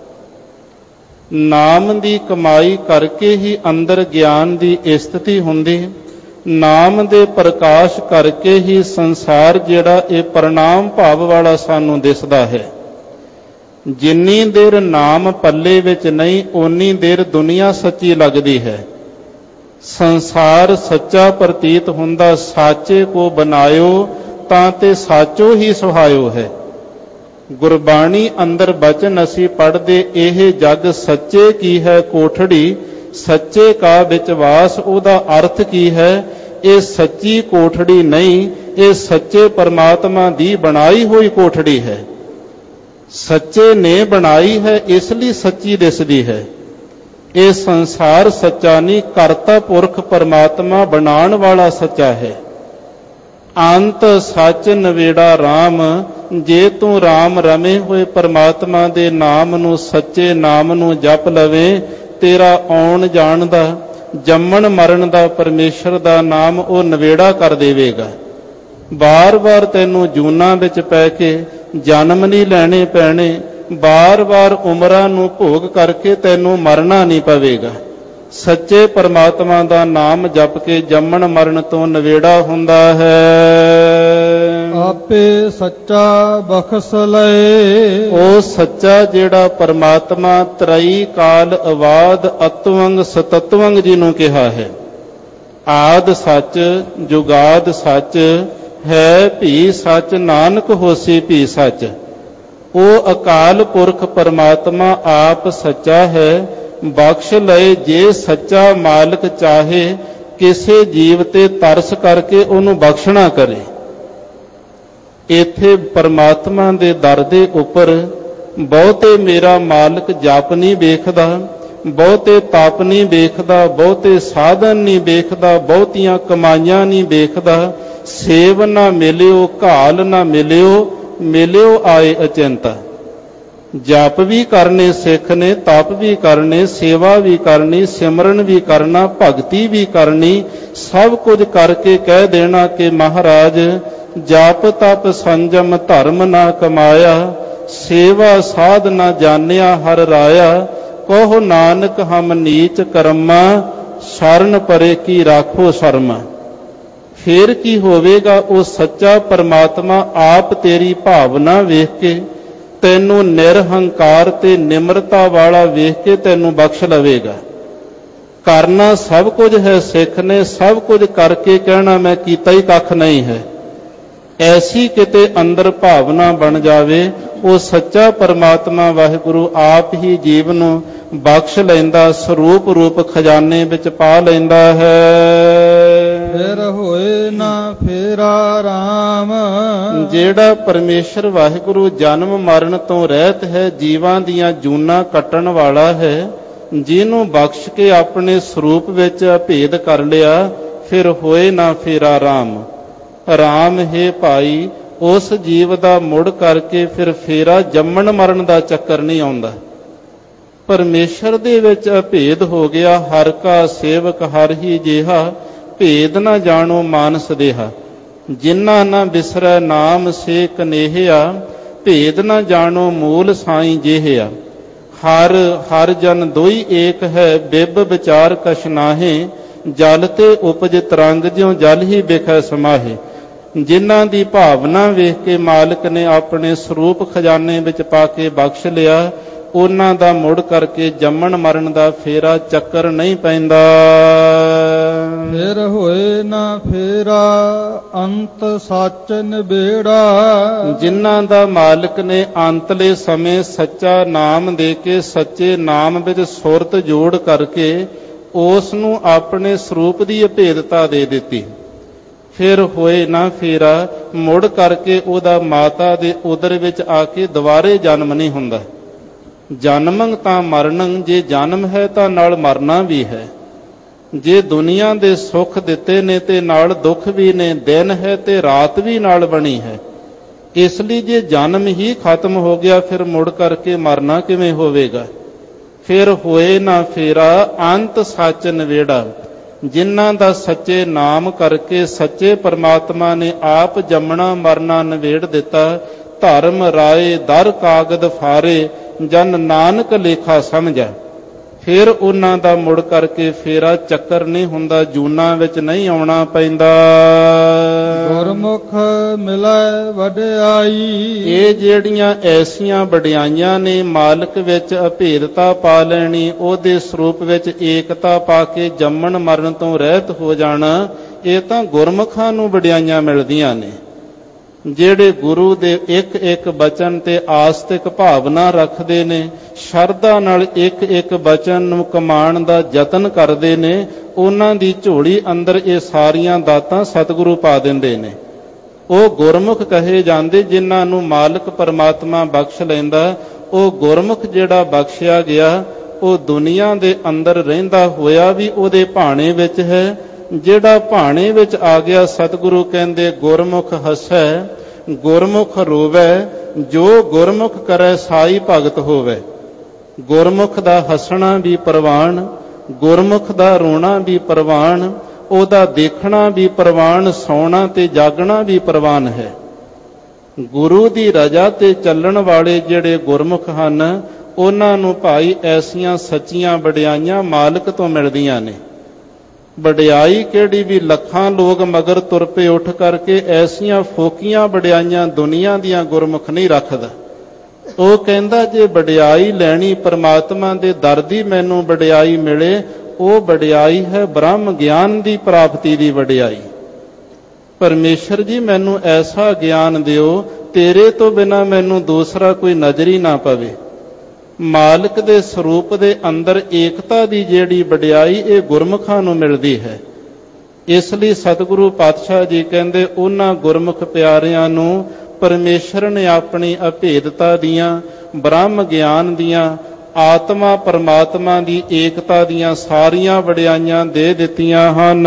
ਨਾਮ ਦੀ ਕਮਾਈ ਕਰਕੇ ਹੀ ਅੰਦਰ ਗਿਆਨ ਦੀ ਸਥਿਤੀ ਹੁੰਦੀ। ਨਾਮ ਦੇ ਪ੍ਰਕਾਸ਼ ਕਰਕੇ ਹੀ ਸੰਸਾਰ ਜਿਹੜਾ ਇਹ ਪ੍ਰਣਾਮ ਭਾਵ ਵਾਲਾ ਸਾਨੂੰ ਦਿਸਦਾ ਹੈ। ਜਿੰਨੀ ਦੇਰ ਨਾਮ ਪੱਲੇ ਵਿੱਚ ਨਹੀਂ, ਓਨੀ ਦੇਰ ਦੁਨੀਆ ਸੱਚੀ ਲੱਗਦੀ ਹੈ। ਸੰਸਾਰ ਸੱਚਾ ਪ੍ਰਤੀਤ ਹੁੰਦਾ। ਸਾਚੇ ਕੋ ਬਨਾਇਓ ਤਾਂ ਤੇ ਸਾਚੋ ਹੀ ਸੁਹਾਇਓ ਹੈ। ਗੁਰਬਾਣੀ ਅੰਦਰ ਬਚਨ ਅਸੀਂ ਪੜ੍ਹਦੇ, ਇਹ ਜਗ ਸੱਚੇ ਕੀ ਹੈ ਕੋਠੜੀ। ਸੱਚੇ ਕਾ ਵਿੱਚ ਵਾਸ, ਉਹਦਾ ਅਰਥ ਕੀ ਹੈ? ਇਹ ਸੱਚੀ ਕੋਠੜੀ ਨਹੀਂ, ਇਹ ਸੱਚੇ ਪਰਮਾਤਮਾ ਦੀ ਬਣਾਈ ਹੋਈ ਕੋਠੜੀ ਹੈ। ਸੱਚੇ ਨੇ ਬਣਾਈ ਹੈ, ਇਸ ਲਈ ਸੱਚੀ ਦਿਸਦੀ ਹੈ। ਇਹ ਸੰਸਾਰ ਸੱਚਾ ਨਹੀਂ, ਕਰਤਾ ਪੁਰਖ ਪਰਮਾਤਮਾ ਬਣਾਉਣ ਵਾਲਾ ਸੱਚਾ ਹੈ। ਅੰਤ ਸੱਚ ਨਵੇੜਾ ਰਾਮ। ਜੇ ਤੂੰ ਰਾਮ ਰਮੇ ਹੋਏ ਪਰਮਾਤਮਾ ਦੇ ਨਾਮ ਨੂੰ, ਸੱਚੇ ਨਾਮ ਨੂੰ ਜਪ ਲਵੇ, ਤੇਰਾ ਆਉਣ ਜਾਣ ਦਾ, ਜੰਮਣ ਮਰਨ ਦਾ ਪਰਮੇਸ਼ਰ ਦਾ ਨਾਮ ਉਹ ਨਵੇੜਾ ਕਰ ਦੇਵੇਗਾ। ਬਾਰ-ਬਾਰ ਤੈਨੂੰ ਜੂਨਾਂ ਵਿੱਚ ਪੈ ਕੇ ਜਨਮ ਨਹੀਂ ਲੈਣੇ ਪੈਣੇ। ਬਾਰ-ਬਾਰ ਉਮਰਾਂ ਨੂੰ ਭੋਗ ਕਰਕੇ ਤੈਨੂੰ ਮਰਨਾ ਨਹੀਂ ਪਵੇਗਾ। ਸੱਚੇ ਪਰਮਾਤਮਾ ਦਾ ਨਾਮ ਜਪ ਕੇ ਜੰਮਣ ਮਰਨ ਤੋਂ ਨਵੇੜਾ ਹੁੰਦਾ ਹੈ। ਆਪੇ ਸੱਚਾ ਬਖਸ਼ ਲਏ। ਉਹ ਸੱਚਾ ਜਿਹੜਾ ਪਰਮਾਤਮਾ ਤਰਈ ਕਾਲ ਅਵਾਦ ਅਤਵੰਗ ਸਤਤਵੰਗ ਜੀ ਨੂੰ ਕਿਹਾ ਹੈ। ਆਦ ਸੱਚ, ਜੁਗਾਦ ਸੱਚ ਹੈ, ਭੀ ਸੱਚ, ਨਾਨਕ ਹੋਸੀ ਭੀ ਸੱਚ। ਉਹ ਅਕਾਲ ਪੁਰਖ ਪਰਮਾਤਮਾ ਆਪ ਸੱਚਾ ਹੈ। ਬਖਸ਼ ਲਏ, ਜੇ ਸੱਚਾ ਮਾਲਕ ਚਾਹੇ ਕਿਸੇ ਜੀਵ ਤੇ ਤਰਸ ਕਰਕੇ ਉਹਨੂੰ ਬਖਸ਼ਣਾ ਕਰੇ। ਇੱਥੇ ਪਰਮਾਤਮਾ ਦੇ ਦਰ ਦੇ ਉੱਪਰ ਬਹੁਤੇ ਮੇਰਾ ਮਾਲਕ ਜਪ ਨਹੀਂ ਵੇਖਦਾ, ਬਹੁਤੇ ਤਪ ਨਹੀਂ ਵੇਖਦਾ, ਬਹੁਤੇ ਸਾਧਨ ਨਹੀਂ ਵੇਖਦਾ, ਬਹੁਤੀਆਂ ਕਮਾਈਆਂ ਨਹੀਂ ਵੇਖਦਾ। ਸੇਵ ਨਾ ਮਿਲਿਓ ਘਾਲ ਨਾ ਮਿਲਿਓ, ਮਿਲਿਓ ਆਏ ਅਚਿੰਤਾ। ਜਪ ਵੀ ਕਰਨੇ ਸਿੱਖ ਨੇ, ਤਪ ਵੀ ਕਰਨੇ, ਸੇਵਾ ਵੀ ਕਰਨੀ, ਸਿਮਰਨ ਵੀ ਕਰਨਾ, ਭਗਤੀ ਵੀ ਕਰਨੀ। ਸਭ ਕੁਝ ਕਰਕੇ ਕਹਿ ਦੇਣਾ ਕਿ ਮਹਾਰਾਜ ਜਪ ਤਪ ਸੰਜਮ ਧਰਮ ਨਾ ਕਮਾਇਆ, ਸੇਵਾ ਸਾਧ ਨਾ ਜਾਣਿਆ ਹਰ ਰਾਇਆ। ਕਹੋ ਨਾਨਕ ਹਮ ਨੀਚ ਕਰਮਾ, ਸ਼ਰਨ ਪਰੇ ਕੀ ਰਾਖੋ ਸ਼ਰਮਾ। ਫੇਰ ਕੀ ਹੋਵੇਗਾ? ਉਹ ਸੱਚਾ ਪਰਮਾਤਮਾ ਆਪ ਤੇਰੀ ਭਾਵਨਾ ਵੇਖ ਕੇ, ਤੈਨੂੰ ਨਿਰਹੰਕਾਰ ਤੇ ਨਿਮਰਤਾ ਵਾਲਾ ਵੇਖ ਕੇ ਤੈਨੂੰ ਬਖਸ਼ ਲਵੇਗਾ। ਕਰਨਾ ਸਭ ਕੁਝ ਹੈ ਸਿੱਖ ਨੇ, ਸਭ ਕੁਝ ਕਰਕੇ ਕਹਿਣਾ ਮੈਂ ਕੀਤਾ ਹੀ ਕੱਖ ਨਹੀਂ ਹੈ। ਐਸੀ ਕਿਤੇ ਅੰਦਰ ਭਾਵਨਾ ਬਣ ਜਾਵੇ, ਉਹ ਸੱਚਾ ਪਰਮਾਤਮਾ ਵਾਹਿਗੁਰੂ ਆਪ ਹੀ ਜੀਵ ਨੂੰ ਬਖਸ਼ ਲੈਂਦਾ, ਸਰੂਪ ਰੂਪ ਖਜ਼ਾਨੇ ਵਿੱਚ ਪਾ ਲੈਂਦਾ ਹੈ। ਫਿਰ ਹੋਏ ਨਾ ਫੇਰਾ ਰਾਮ। ਜਿਹੜਾ ਪਰਮੇਸ਼ਰ ਵਾਹਿਗੁਰੂ ਜਨਮ ਮਰਨ ਤੋਂ ਰਹਿਤ ਹੈ, ਜੀਵਾਂ ਦੀਆਂ ਜੂਨਾਂ ਕੱਟਣ ਵਾਲਾ ਹੈ, ਜਿਹਨੂੰ ਬਖਸ਼ ਕੇ ਆਪਣੇ ਸਰੂਪ ਵਿੱਚ ਭੇਦ ਕਰ ਲਿਆ, ਫਿਰ ਹੋਏ ਨਾ ਫੇਰਾ ਰਾਮ। ਰਾਮ ਹੈ ਭਾਈ, ਉਸ ਜੀਵ ਦਾ ਮੁੜ ਕਰਕੇ ਫਿਰ ਫੇਰਾ ਜੰਮਣ ਮਰਨ ਦਾ ਚੱਕਰ ਨਹੀਂ ਆਉਂਦਾ। ਪਰਮੇਸ਼ਰ ਦੇ ਵਿੱਚ ਅਭੇਦ ਹੋ ਗਿਆ। ਹਰ ਕਾ ਸੇਵਕ ਹਰ ਹੀ ਜਿਹਾ, ਭੇਦ ਨਾ ਜਾਣੋ ਮਾਨਸ ਦੇਹਾ। ਜਿਨ੍ਹਾਂ ਨਾ ਬਿਸਰੈ ਨਾਮ ਸੇ ਕਨੇਹਿਆ, ਭੇਦ ਨਾ ਜਾਣੋ ਮੂਲ ਸਾਈਂ ਜਿਹਿਆ। ਹਰ ਹਰ ਜਨ ਦੋਈ ਏਕ ਹੈ, ਬਿਬ ਵਿਚਾਰ ਕਛ ਨਾਹੇ। ਜਲ ਤੇ ਉਪਜ ਤਰੰਗ ਜਿਉ ਜਲ ਹੀ ਬਿਖੈ ਸਮਾਹੇ। ਜਿਨ੍ਹਾਂ ਦੀ ਭਾਵਨਾ ਵੇਖ ਕੇ ਮਾਲਕ ਨੇ ਆਪਣੇ ਸਰੂਪ ਖਜ਼ਾਨੇ ਵਿੱਚ ਪਾ ਕੇ ਬਖਸ਼ ਲਿਆ, ਉਹਨਾਂ ਦਾ ਮੁੜ ਕਰਕੇ ਜੰਮਣ ਮਰਨ ਦਾ ਫੇਰਾ ਚੱਕਰ ਨਹੀਂ ਪੈਂਦਾ। ਫਿਰ ਹੋਏ ਨਾ ਫੇਰਾ ਅੰਤ ਸੱਚ ਨਿਬੇੜਾ। ਜਿਨ੍ਹਾਂ ਦਾ ਮਾਲਕ ਨੇ ਅੰਤਲੇ ਸਮੇਂ ਸੱਚਾ ਨਾਮ ਦੇ ਕੇ, ਸੱਚੇ ਨਾਮ ਵਿੱਚ ਸੁਰਤ ਜੋੜ ਕਰਕੇ ਉਸ ਨੂੰ ਆਪਣੇ ਸਰੂਪ ਦੀ ਅਭੇਦਤਾ ਦੇ ਦਿੱਤੀ, ਫਿਰ ਹੋਏ ਨਾ ਫੇਰਾ। ਮੁੜ ਕਰਕੇ ਉਹਦਾ ਮਾਤਾ ਦੇ ਉਦਰ ਵਿੱਚ ਆ ਕੇ ਦੁਬਾਰੇ ਜਨਮ ਨਹੀਂ ਹੁੰਦਾ। ਜਨਮੰ ਤਾਂ ਮਰਨੰ, ਜੇ ਜਨਮ ਹੈ ਤਾਂ ਨਾਲ ਮਰਨਾ ਵੀ ਹੈ। ਜੇ ਦੁਨੀਆ ਦੇ ਸੁੱਖ ਦਿੱਤੇ ਨੇ ਤੇ ਨਾਲ ਦੁੱਖ ਵੀ ਨੇ, ਦਿਨ ਹੈ ਤੇ ਰਾਤ ਵੀ ਨਾਲ ਬਣੀ ਹੈ। ਇਸ ਲਈ ਜੇ ਜਨਮ ਹੀ ਖਤਮ ਹੋ ਗਿਆ, ਫਿਰ ਮੁੜ ਕਰਕੇ ਮਰਨਾ ਕਿਵੇਂ ਹੋਵੇਗਾ? ਫਿਰ ਹੋਏ ਨਾ ਫੇਰਾ ਅੰਤ ਸੱਚ ਨਿਬੇੜਾ। ਜਿਨ੍ਹਾਂ ਦਾ ਸੱਚੇ ਨਾਮ ਕਰਕੇ ਸੱਚੇ ਪਰਮਾਤਮਾ ਨੇ ਆਪ ਜੰਮਣਾ ਮਰਨਾ ਨਿਬੇੜ ਦਿੱਤਾ। ਧਰਮ ਰਾਏ ਦਰ ਕਾਗਦ ਫਾਰੇ, ਜਨ ਨਾਨਕ ਲੇਖਾ ਸਮਝੈ। ਫਿਰ ਉਹਨਾਂ ਦਾ ਮੁੜ ਕਰਕੇ ਫੇਰਾ ਚੱਕਰ ਨਹੀਂ ਹੁੰਦਾ, ਜੂਨਾਂ ਵਿੱਚ ਨਹੀਂ ਆਉਣਾ ਪੈਂਦਾ। ਗੁਰਮੁਖ ਮਿਲੈ ਵਡਿਆਈ। ਇਹ ਜਿਹੜੀਆਂ ਐਸੀਆਂ ਵਡਿਆਈਆਂ ਨੇ, ਮਾਲਕ ਵਿੱਚ ਅਭੇਦਤਾ ਪਾ ਲੈਣੀ, ਉਹਦੇ ਸਰੂਪ ਵਿੱਚ ਏਕਤਾ ਪਾ ਕੇ ਜੰਮਣ ਮਰਨ ਤੋਂ ਰਹਿਤ ਹੋ ਜਾਣਾ, ਇਹ ਤਾਂ ਗੁਰਮੁਖਾਂ ਨੂੰ ਵਡਿਆਈਆਂ ਮਿਲਦੀਆਂ ਨੇ। ਜਿਹੜੇ ਗੁਰੂ ਦੇ ਇੱਕ ਇੱਕ ਬਚਨ ਤੇ ਆਸਤਿਕ ਭਾਵਨਾ ਰੱਖਦੇ ਨੇ, ਸ਼ਰਧਾ ਨਾਲ ਇੱਕ ਇੱਕ ਬਚਨ ਨੂੰ ਕਮਾਉਣ ਦਾ ਯਤਨ ਕਰਦੇ ਨੇ, ਉਹਨਾਂ ਦੀ ਝੋਲੀ ਅੰਦਰ ਇਹ ਸਾਰੀਆਂ ਦਾਤਾਂ ਸਤਿਗੁਰੂ ਪਾ ਦਿੰਦੇ ਨੇ। ਉਹ ਗੁਰਮੁਖ ਕਹੇ ਜਾਂਦੇ, ਜਿਨ੍ਹਾਂ ਨੂੰ ਮਾਲਕ ਪਰਮਾਤਮਾ ਬਖਸ਼ ਲੈਂਦਾ। ਉਹ ਗੁਰਮੁਖ ਜਿਹੜਾ ਬਖਸ਼ਿਆ ਗਿਆ, ਉਹ ਦੁਨੀਆ ਦੇ ਅੰਦਰ ਰਹਿੰਦਾ ਹੋਇਆ ਵੀ ਉਹਦੇ ਭਾਣੇ ਵਿੱਚ ਹੈ। ਜਿਹੜਾ ਭਾਣੇ ਵਿੱਚ ਆ ਗਿਆ, ਸਤਿਗੁਰੂ ਕਹਿੰਦੇ ਗੁਰਮੁਖ ਹਸੈ ਗੁਰਮੁਖ ਰੋਵੈ, ਜੋ ਗੁਰਮੁਖ ਕਰੈ ਸਾਈ ਭਗਤ ਹੋਵੈ। ਗੁਰਮੁਖ ਦਾ ਹੱਸਣਾ ਵੀ ਪ੍ਰਵਾਨ, ਗੁਰਮੁਖ ਦਾ ਰੋਣਾ ਵੀ ਪ੍ਰਵਾਨ, ਉਹਦਾ ਦੇਖਣਾ ਵੀ ਪ੍ਰਵਾਨ, ਸੌਣਾ ਤੇ ਜਾਗਣਾ ਵੀ ਪ੍ਰਵਾਨ ਹੈ। ਗੁਰੂ ਦੀ ਰਜ਼ਾ ਤੇ ਚੱਲਣ ਵਾਲੇ ਜਿਹੜੇ ਗੁਰਮੁਖ ਹਨ, ਉਹਨਾਂ ਨੂੰ ਭਾਈ ਐਸੀਆਂ ਸੱਚੀਆਂ ਵਡਿਆਈਆਂ ਮਾਲਕ ਤੋਂ ਮਿਲਦੀਆਂ ਨੇ। ਵਡਿਆਈ ਕਿਹੜੀ ਵੀ ਲੱਖਾਂ ਲੋਕ ਮਗਰ ਤੁਰ ਪਏ ਉੱਠ ਕਰਕੇ, ਐਸੀਆਂ ਫੋਕੀਆਂ ਵਡਿਆਈਆਂ ਦੁਨੀਆ ਦੀਆਂ ਗੁਰਮੁਖ ਨਹੀਂ ਰੱਖਦਾ। ਉਹ ਕਹਿੰਦਾ ਜੇ ਵਡਿਆਈ ਲੈਣੀ ਪਰਮਾਤਮਾ ਦੇ ਦਰ ਦੀ ਮੈਨੂੰ ਵਡਿਆਈ ਮਿਲੇ, ਉਹ ਵਡਿਆਈ ਹੈ ਬ੍ਰਹਮ ਗਿਆਨ ਦੀ ਪ੍ਰਾਪਤੀ ਦੀ ਵਡਿਆਈ। ਪਰਮੇਸ਼ਰ ਜੀ ਮੈਨੂੰ ਐਸਾ ਗਿਆਨ ਦਿਓ, ਤੇਰੇ ਤੋਂ ਬਿਨਾਂ ਮੈਨੂੰ ਦੂਸਰਾ ਕੋਈ ਨਜ਼ਰ ਹੀ ਨਾ ਪਵੇ। ਮਾਲਕ ਦੇ ਸਰੂਪ ਦੇ ਅੰਦਰ ਏਕਤਾ ਦੀ ਜਿਹੜੀ ਵਡਿਆਈ, ਇਹ ਗੁਰਮੁਖਾਂ ਨੂੰ ਮਿਲਦੀ ਹੈ। ਇਸ ਲਈ ਸਤਿਗੁਰੂ ਪਾਤਸ਼ਾਹ ਜੀ ਕਹਿੰਦੇ, ਉਹਨਾਂ ਗੁਰਮੁਖ ਪਿਆਰਿਆਂ ਨੂੰ ਪਰਮੇਸ਼ਰ ਨੇ ਆਪਣੀ ਅਭੇਦਤਾ ਦੀਆਂ, ਬ੍ਰਹਮ ਗਿਆਨ ਦੀਆਂ, ਆਤਮਾ ਪਰਮਾਤਮਾ ਦੀ ਏਕਤਾ ਦੀਆਂ ਸਾਰੀਆਂ ਵਡਿਆਈਆਂ ਦੇ ਦਿੱਤੀਆਂ ਹਨ।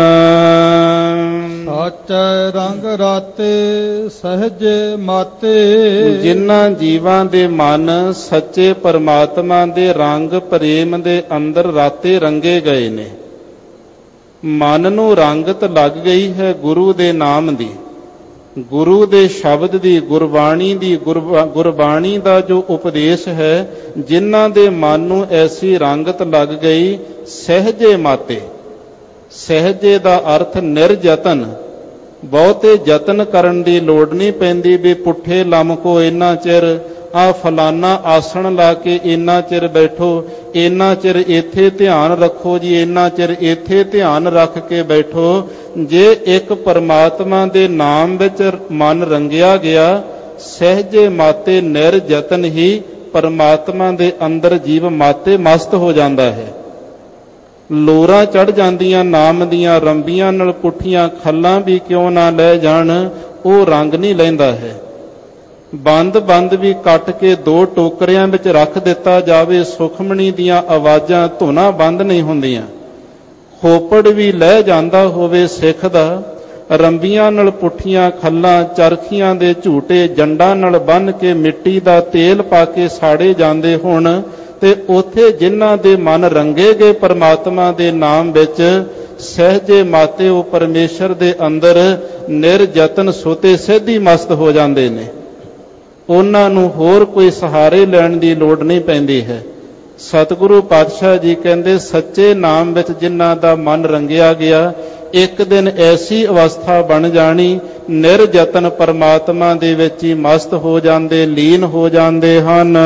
ਸਾਚੈ ਰੰਗ ਰਾਤੇ ਸਹਜੇ ਮਾਤੇ। ਜਿਨ੍ਹਾਂ ਜੀਵਾਂ ਦੇ ਮਨ ਸੱਚੇ ਪਰਮਾਤਮਾ ਦੇ ਰੰਗ ਪ੍ਰੇਮ ਦੇ ਅੰਦਰ ਰਾਤੇ ਰੰਗੇ ਗਏ ਨੇ। ਮਨ ਨੂੰ ਰੰਗਤ ਲੱਗ ਗਈ ਹੈ ਗੁਰੂ ਦੇ ਨਾਮ ਦੀ, ਗੁਰੂ ਦੇ ਸ਼ਬਦ ਦੀ, ਗੁਰਬਾਣੀ ਦੀ। ਗੁਰਬਾਣੀ ਦਾ ਜੋ ਉਪਦੇਸ਼ ਹੈ, ਜਿਨ੍ਹਾਂ ਦੇ ਮਨ ਨੂੰ ਐਸੀ ਰੰਗਤ ਲੱਗ ਗਈ, ਸਹਿਜੇ ਮਾਤੇ। ਸਹਿਜੇ ਦਾ ਅਰਥ ਨਿਰਯਤਨ, ਬਹੁਤੇ ਯਤਨ ਕਰਨ ਦੀ ਲੋੜ ਨਹੀਂ ਪੈਂਦੀ ਵੀ ਪੁੱਠੇ ਲਮਕੋ ਇੰਨਾ ਚਿਰ, ਆ ਫਲਾਨਾ ਆਸਣ ਲਾ ਕੇ ਇੰਨਾ ਚਿਰ ਬੈਠੋ, ਇੰਨਾ ਚਿਰ ਇੱਥੇ ਧਿਆਨ ਰੱਖੋ ਜੀ, ਇੰਨਾ ਚਿਰ ਇੱਥੇ ਧਿਆਨ ਰੱਖ ਕੇ ਬੈਠੋ। ਜੇ ਇੱਕ ਪਰਮਾਤਮਾ ਦੇ ਨਾਮ ਵਿੱਚ ਮਨ ਰੰਗਿਆ ਗਿਆ, ਸਹਿਜੇ ਮਾਤੇ ਨਿਰਯਤਨ ਹੀ ਪਰਮਾਤਮਾ ਦੇ ਅੰਦਰ ਜੀਵ ਮਾਤੇ ਮਸਤ ਹੋ ਜਾਂਦਾ ਹੈ। ਲੋਰਾਂ ਚੜ ਜਾਂਦੀਆਂ ਨਾਮ ਦੀਆਂ, ਰੰਬੀਆਂ ਨਾਲ ਪੁੱਠੀਆਂ ਖੱਲਾਂ ਵੀ ਕਿਉਂ ਨਾ ਲੈ ਜਾਣ, ਉਹ ਰੰਗ ਨਹੀਂ ਲੈਂਦਾ ਹੈ। ਬੰਦ ਬੰਦ ਵੀ ਕੱਟ ਕੇ ਦੋ ਟੋਕਰਿਆਂ ਵਿੱਚ ਰੱਖ ਦਿੱਤਾ ਜਾਵੇ, ਸੁਖਮਣੀ ਦੀਆਂ ਆਵਾਜ਼ਾਂ ਧੁਨਾਂ ਬੰਦ ਨਹੀਂ ਹੁੰਦੀਆਂ। ਖੋਪੜ ਵੀ ਲੈ ਜਾਂਦਾ ਹੋਵੇ ਸਿੱਖ ਦਾ, ਰੰਬੀਆਂ ਨਾਲ ਪੁੱਠੀਆਂ ਖੱਲਾਂ, ਚਰਖੀਆਂ ਦੇ ਝੂਟੇ ਜੰਡਾਂ ਨਾਲ ਬੰਨ੍ਹ ਕੇ ਮਿੱਟੀ ਦਾ ਤੇਲ ਪਾ ਕੇ ਸਾੜੇ ਜਾਂਦੇ ਹੋਣ, ਤੇ ਉੱਥੇ ਜਿਨ੍ਹਾਂ ਦੇ ਮਨ ਰੰਗੇ ਗਏ ਪਰਮਾਤਮਾ ਦੇ ਨਾਮ ਵਿੱਚ, ਸਹਿਜੇ ਮਾਤੇ ਉਹ ਪਰਮੇਸ਼ਰ ਦੇ ਅੰਦਰ ਨਿਰਯਤਨ ਸੋਤੇ ਸਿੱਧੀ ਮਸਤ ਹੋ ਜਾਂਦੇ ਨੇ। ਉਹਨਾਂ ਨੂੰ ਹੋਰ ਕੋਈ ਸਹਾਰੇ ਲੈਣ ਦੀ ਲੋੜ ਨਹੀਂ ਪੈਂਦੀ ਹੈ। ਸਤਿਗੁਰੂ ਪਾਤਸ਼ਾਹ ਜੀ ਕਹਿੰਦੇ, ਸੱਚੇ ਨਾਮ ਵਿੱਚ ਜਿਨ੍ਹਾਂ ਦਾ ਮਨ ਰੰਗਿਆ ਗਿਆ, ਇੱਕ ਦਿਨ ਐਸੀ ਅਵਸਥਾ ਬਣ ਜਾਣੀ, ਨਿਰਯਤਨ ਪਰਮਾਤਮਾ ਦੇ ਵਿੱਚ ਹੀ ਮਸਤ ਹੋ ਜਾਂਦੇ, ਲੀਨ ਹੋ ਜਾਂਦੇ ਹਨ।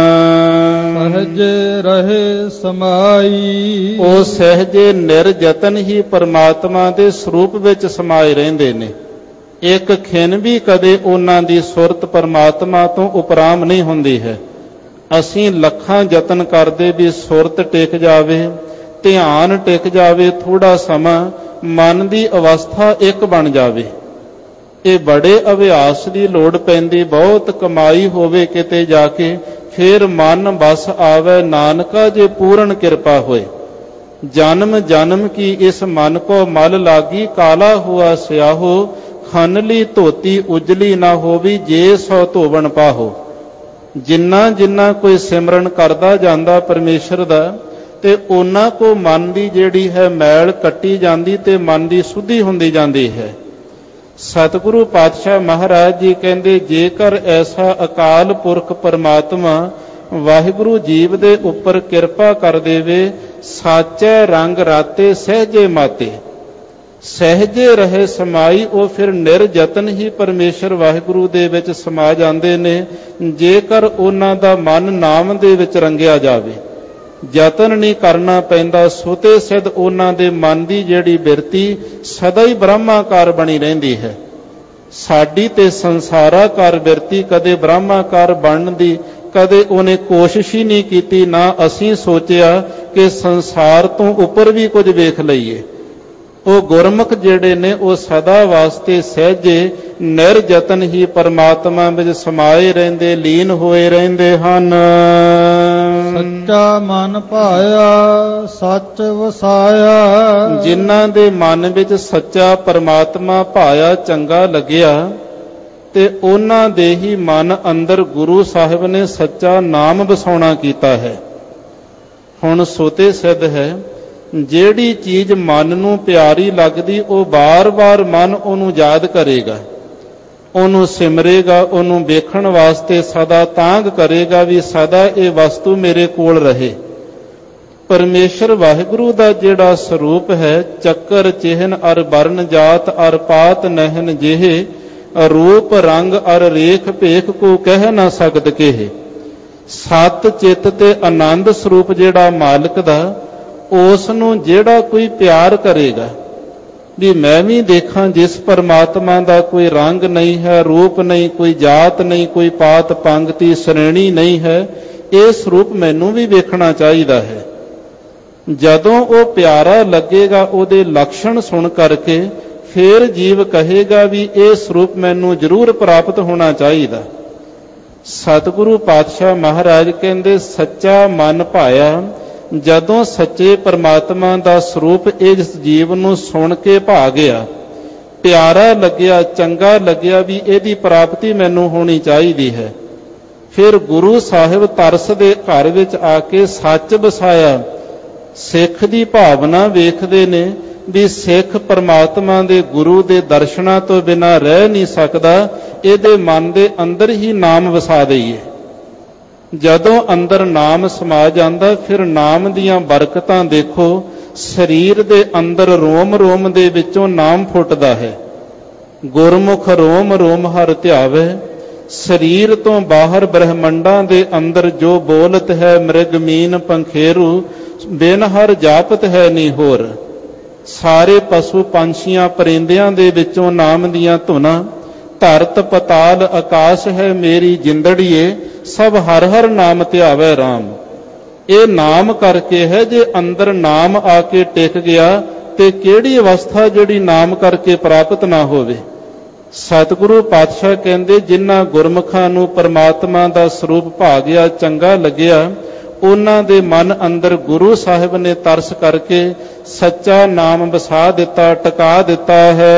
ਸਹਜੇ ਰਹੇ ਸਮਾਈ। ਉਹ ਸਹਿਜੇ ਨਿਰਯਤਨ ਹੀ ਪਰਮਾਤਮਾ ਦੇ ਸਰੂਪ ਵਿੱਚ ਸਮਾਏ ਰਹਿੰਦੇ ਨੇ। ਇੱਕ ਖਿਣ ਵੀ ਕਦੇ ਉਹਨਾਂ ਦੀ ਸੁਰਤ ਪਰਮਾਤਮਾ ਤੋਂ ਉਪਰਾਮ ਨਹੀਂ ਹੁੰਦੀ ਹੈ। ਅਸੀਂ ਲੱਖਾਂ ਯਤਨ ਕਰਦੇ ਵੀ ਸੁਰਤ ਟਿਕ ਜਾਵੇ, ਧਿਆਨ ਟਿਕ ਜਾਵੇ, ਥੋੜਾ ਸਮਾਂ ਮਨ ਦੀ ਅਵਸਥਾ ਇੱਕ ਬਣ ਜਾਵੇ। ਇਹ ਬੜੇ ਅਭਿਆਸ ਦੀ ਲੋੜ ਪੈਂਦੀ, ਬਹੁਤ ਕਮਾਈ ਹੋਵੇ ਕਿਤੇ ਜਾ ਕੇ, ਫਿਰ ਮਨ ਬਸ ਆਵੇ। ਨਾਨਕਾ ਜੇ ਪੂਰਨ ਕਿਰਪਾ ਹੋਏ, ਜਨਮ ਜਨਮ ਕੀ ਇਸ ਮਨ ਕੋ ਮਲ ਲਾਗੀ, ਕਾਲਾ ਹੁਆ ਸਿਆਹੋ, ਖਨਲੀ ਧੋਤੀ ਉਜਲੀ ਨਾ ਹੋਵੀ, ਜੇ ਸੋ ਧੋਵਣ ਪਾਹੋ। ਜਿੰਨਾ ਜਿੰਨਾ ਕੋਈ ਸਿਮਰਨ ਕਰਦਾ ਜਾਂਦਾ ਪਰਮੇਸ਼ਰ ਦਾ, ਤੇ ਉਹਨਾਂ ਕੋ ਮਨ ਦੀ ਜਿਹੜੀ ਹੈ ਮੈਲ ਕੱਟੀ ਜਾਂਦੀ ਤੇ ਮਨ ਦੀ ਸੁੱਧੀ ਹੁੰਦੀ ਜਾਂਦੀ ਹੈ। ਸਤਿਗੁਰੂ ਪਾਤਸ਼ਾਹ ਮਹਾਰਾਜ ਜੀ ਕਹਿੰਦੇ, ਜੇਕਰ ਐਸਾ ਅਕਾਲ ਪੁਰਖ ਪਰਮਾਤਮਾ ਵਾਹਿਗੁਰੂ ਜੀਵ ਦੇ ਉੱਪਰ ਕਿਰਪਾ ਕਰ ਦੇਵੇ, ਸਾਚੈ ਰੰਗ ਰਾਤੇ ਸਹਿਜੇ ਮਾਤੇ, ਸਹਿਜੇ ਰਹੇ ਸਮਾਈ, ਉਹ ਫਿਰ ਨਿਰਯਤਨ ਹੀ ਪਰਮੇਸ਼ਰ ਵਾਹਿਗੁਰੂ ਦੇ ਵਿੱਚ ਸਮਾ ਜਾਂਦੇ ਨੇ। ਜੇਕਰ ਉਹਨਾਂ ਦਾ ਮਨ ਨਾਮ ਦੇ ਵਿੱਚ ਰੰਗਿਆ ਜਾਵੇ, ਯਤਨ ਨਹੀਂ ਕਰਨਾ ਪੈਂਦਾ, ਸੁਤੇ ਸਿੱਧ ਉਹਨਾਂ ਦੇ ਮਨ ਦੀ ਜਿਹੜੀ ਬਿਰਤੀ ਸਦਾ ਹੀ ਬ੍ਰਹਮਾਕਾਰ ਬਣੀ ਰਹਿੰਦੀ ਹੈ। ਸਾਡੀ ਤੇ ਸੰਸਾਰਾਕਾਰ ਬਿਰਤੀ ਕਦੇ ਬ੍ਰਹਮਾਕਾਰ ਬਣਨ ਦੀ ਕਦੇ ਉਹਨੇ ਕੋਸ਼ਿਸ਼ ਹੀ ਨਹੀਂ ਕੀਤੀ, ਨਾ ਅਸੀਂ ਸੋਚਿਆ ਕਿ ਸੰਸਾਰ ਤੋਂ ਉੱਪਰ ਵੀ ਕੁਝ ਵੇਖ ਲਈਏ। ਉਹ ਗੁਰਮੁਖ ਜਿਹੜੇ ਨੇ ਉਹ ਸਦਾ ਵਾਸਤੇ ਸਹਿਜੇ ਨਿਰਯਤਨ ਹੀ ਪਰਮਾਤਮਾ ਵਿੱਚ ਸਮਾਏ ਰਹਿੰਦੇ, ਲੀਨ ਹੋਏ ਰਹਿੰਦੇ ਹਨ। ਸੱਚਾ ਮਨ ਭਾਇਆ ਸੱਚ ਵਸਾਇਆ। ਜਿਨ੍ਹਾਂ ਦੇ ਮਨ ਵਿੱਚ ਸੱਚਾ ਪਰਮਾਤਮਾ ਭਾਇਆ, ਚੰਗਾ ਲੱਗਿਆ, ਤੇ ਉਹਨਾਂ ਦੇ ਹੀ ਮਨ ਅੰਦਰ ਗੁਰੂ ਸਾਹਿਬ ਨੇ ਸੱਚਾ ਨਾਮ ਵਸਾਉਣਾ ਕੀਤਾ ਹੈ। ਹੁਣ ਸੋਤੇ ਸਿੱਧ ਹੈ, ਜਿਹੜੀ ਚੀਜ਼ ਮਨ ਨੂੰ ਪਿਆਰੀ ਲੱਗਦੀ, ਉਹ ਬਾਰ-ਬਾਰ ਮਨ ਉਹਨੂੰ ਯਾਦ ਕਰੇਗਾ, ਉਹਨੂੰ ਸਿਮਰੇਗਾ, ਉਹਨੂੰ ਵੇਖਣ ਵਾਸਤੇ ਸਦਾ ਤਾਂਘ ਕਰੇਗਾ ਵੀ ਸਦਾ ਇਹ ਵਸਤੂ ਮੇਰੇ ਕੋਲ ਰਹੇ। ਪਰਮੇਸ਼ਰ ਵਾਹਿਗੁਰੂ ਦਾ ਜਿਹੜਾ ਸਰੂਪ ਹੈ, ਚੱਕਰ ਚਿਹਨ ਅਰ ਵਰਨ ਜਾਤ ਅਰ ਪਾਤ ਨਹਿਨ ਜਿਹੇ, ਰੂਪ ਰੰਗ ਅਰ ਰੇਖ ਭੇਖ ਕੋ ਕਹਿ ਨਾ ਸਕਦ ਕੇਹ। ਸਤ ਚਿੱਤ ਤੇ ਆਨੰਦ ਸਰੂਪ ਜਿਹੜਾ ਮਾਲਕ ਦਾ, ਉਸ ਨੂੰ ਜਿਹੜਾ ਕੋਈ ਪਿਆਰ ਕਰੇਗਾ ਵੀ ਮੈਂ ਵੀ ਦੇਖਾਂ, ਜਿਸ ਪਰਮਾਤਮਾ ਦਾ ਕੋਈ ਰੰਗ ਨਹੀਂ ਹੈ, ਰੂਪ ਨਹੀਂ, ਕੋਈ ਜਾਤ ਨਹੀਂ, ਕੋਈ ਪਾਤ ਪੰਗਤੀ ਸ਼੍ਰੇਣੀ ਨਹੀਂ ਹੈ, ਇਹ ਸਰੂਪ ਮੈਨੂੰ ਵੀ ਵੇਖਣਾ ਚਾਹੀਦਾ ਹੈ। ਜਦੋਂ ਉਹ ਪਿਆਰਾ ਲੱਗੇਗਾ, ਉਹਦੇ ਲੱਛਣ ਸੁਣ ਕਰਕੇ ਫਿਰ ਜੀਵ ਕਹੇਗਾ ਵੀ ਇਹ ਸਰੂਪ ਮੈਨੂੰ ਜ਼ਰੂਰ ਪ੍ਰਾਪਤ ਹੋਣਾ ਚਾਹੀਦਾ। ਸਤਿਗੁਰੂ ਪਾਤਸ਼ਾਹ ਮਹਾਰਾਜ ਕਹਿੰਦੇ ਸੱਚਾ ਮਨ ਭਾਇਆ, ਜਦੋਂ ਸੱਚੇ ਪਰਮਾਤਮਾ ਦਾ ਸਰੂਪ ਇਸ ਜੀਵ ਨੂੰ ਸੁਣ ਕੇ ਭਾ ਗਿਆ, ਪਿਆਰਾ ਲੱਗਿਆ, ਚੰਗਾ ਲੱਗਿਆ ਵੀ ਇਹਦੀ ਪ੍ਰਾਪਤੀ ਮੈਨੂੰ ਹੋਣੀ ਚਾਹੀਦੀ ਹੈ। ਫਿਰ ਗੁਰੂ ਸਾਹਿਬ ਤਰਸ ਦੇ ਘਰ ਵਿੱਚ ਆ ਕੇ ਸੱਚ ਵਸਾਇਆ। ਸਿੱਖ ਦੀ ਭਾਵਨਾ ਵੇਖਦੇ ਨੇ ਵੀ ਸਿੱਖ ਪਰਮਾਤਮਾ ਦੇ ਗੁਰੂ ਦੇ ਦਰਸ਼ਨਾਂ ਤੋਂ ਬਿਨਾਂ ਰਹਿ ਨਹੀਂ ਸਕਦਾ, ਇਹਦੇ ਮਨ ਦੇ ਅੰਦਰ ਹੀ ਨਾਮ ਵਸਾ ਦਈਏ। ਜਦੋਂ ਅੰਦਰ ਨਾਮ ਸਮਾ ਜਾਂਦਾ, ਫਿਰ ਨਾਮ ਦੀਆਂ ਬਰਕਤਾਂ ਦੇਖੋ। ਸਰੀਰ ਦੇ ਅੰਦਰ ਰੋਮ ਰੋਮ ਦੇ ਵਿੱਚੋਂ ਨਾਮ ਫੁੱਟਦਾ ਹੈ। ਗੁਰਮੁਖ ਰੋਮ ਰੋਮ ਹਰਿ ਧਿਆਵੇ। ਸਰੀਰ ਤੋਂ ਬਾਹਰ ਬ੍ਰਹਮੰਡਾਂ ਦੇ ਅੰਦਰ ਜੋ ਬੋਲਤ ਹੈ, ਮ੍ਰਿਗ ਮੀਨ ਪੰਖੇਰੂ, ਬਿਨ ਹਰ ਜਾਪਤ ਹੈ ਨੀ ਹੋਰ। ਸਾਰੇ ਪਸ਼ੂ ਪੰਛੀਆਂ ਪਰਿੰਦਿਆਂ ਦੇ ਵਿੱਚੋਂ ਨਾਮ ਦੀਆਂ ਧੁਨਾਂ। ਧਰਤ ਪਤਾਲ ਆਕਾਸ਼ ਹੈ ਮੇਰੀ ਜਿੰਦੜੀਏ, ਸਭ ਹਰ ਹਰ ਨਾਮ ਧਿਆਵੇ ਰਾਮ। ਇਹ ਨਾਮ ਕਰਕੇ ਹੈ। ਜੇ ਅੰਦਰ ਨਾਮ ਆ ਕੇ ਟਿਕ ਗਿਆ ਤੇ ਕਿਹੜੀ ਅਵਸਥਾ ਜਿਹੜੀ ਨਾਮ ਕਰਕੇ ਪ੍ਰਾਪਤ ਨਾ ਹੋਵੇ। ਸਤਿਗੁਰੂ ਪਾਤਸ਼ਾਹ ਕਹਿੰਦੇ ਜਿਨ੍ਹਾਂ ਗੁਰਮੁਖਾਂ ਨੂੰ ਪਰਮਾਤਮਾ ਦਾ ਸਰੂਪ ਭਾ ਗਿਆ, ਚੰਗਾ ਲੱਗਿਆ, ਉਹਨਾਂ ਦੇ ਮਨ ਅੰਦਰ ਗੁਰੂ ਸਾਹਿਬ ਨੇ ਤਰਸ ਕਰਕੇ ਸੱਚਾ ਨਾਮ ਵਸਾ ਦਿੱਤਾ, ਟਿਕਾ ਦਿੱਤਾ ਹੈ।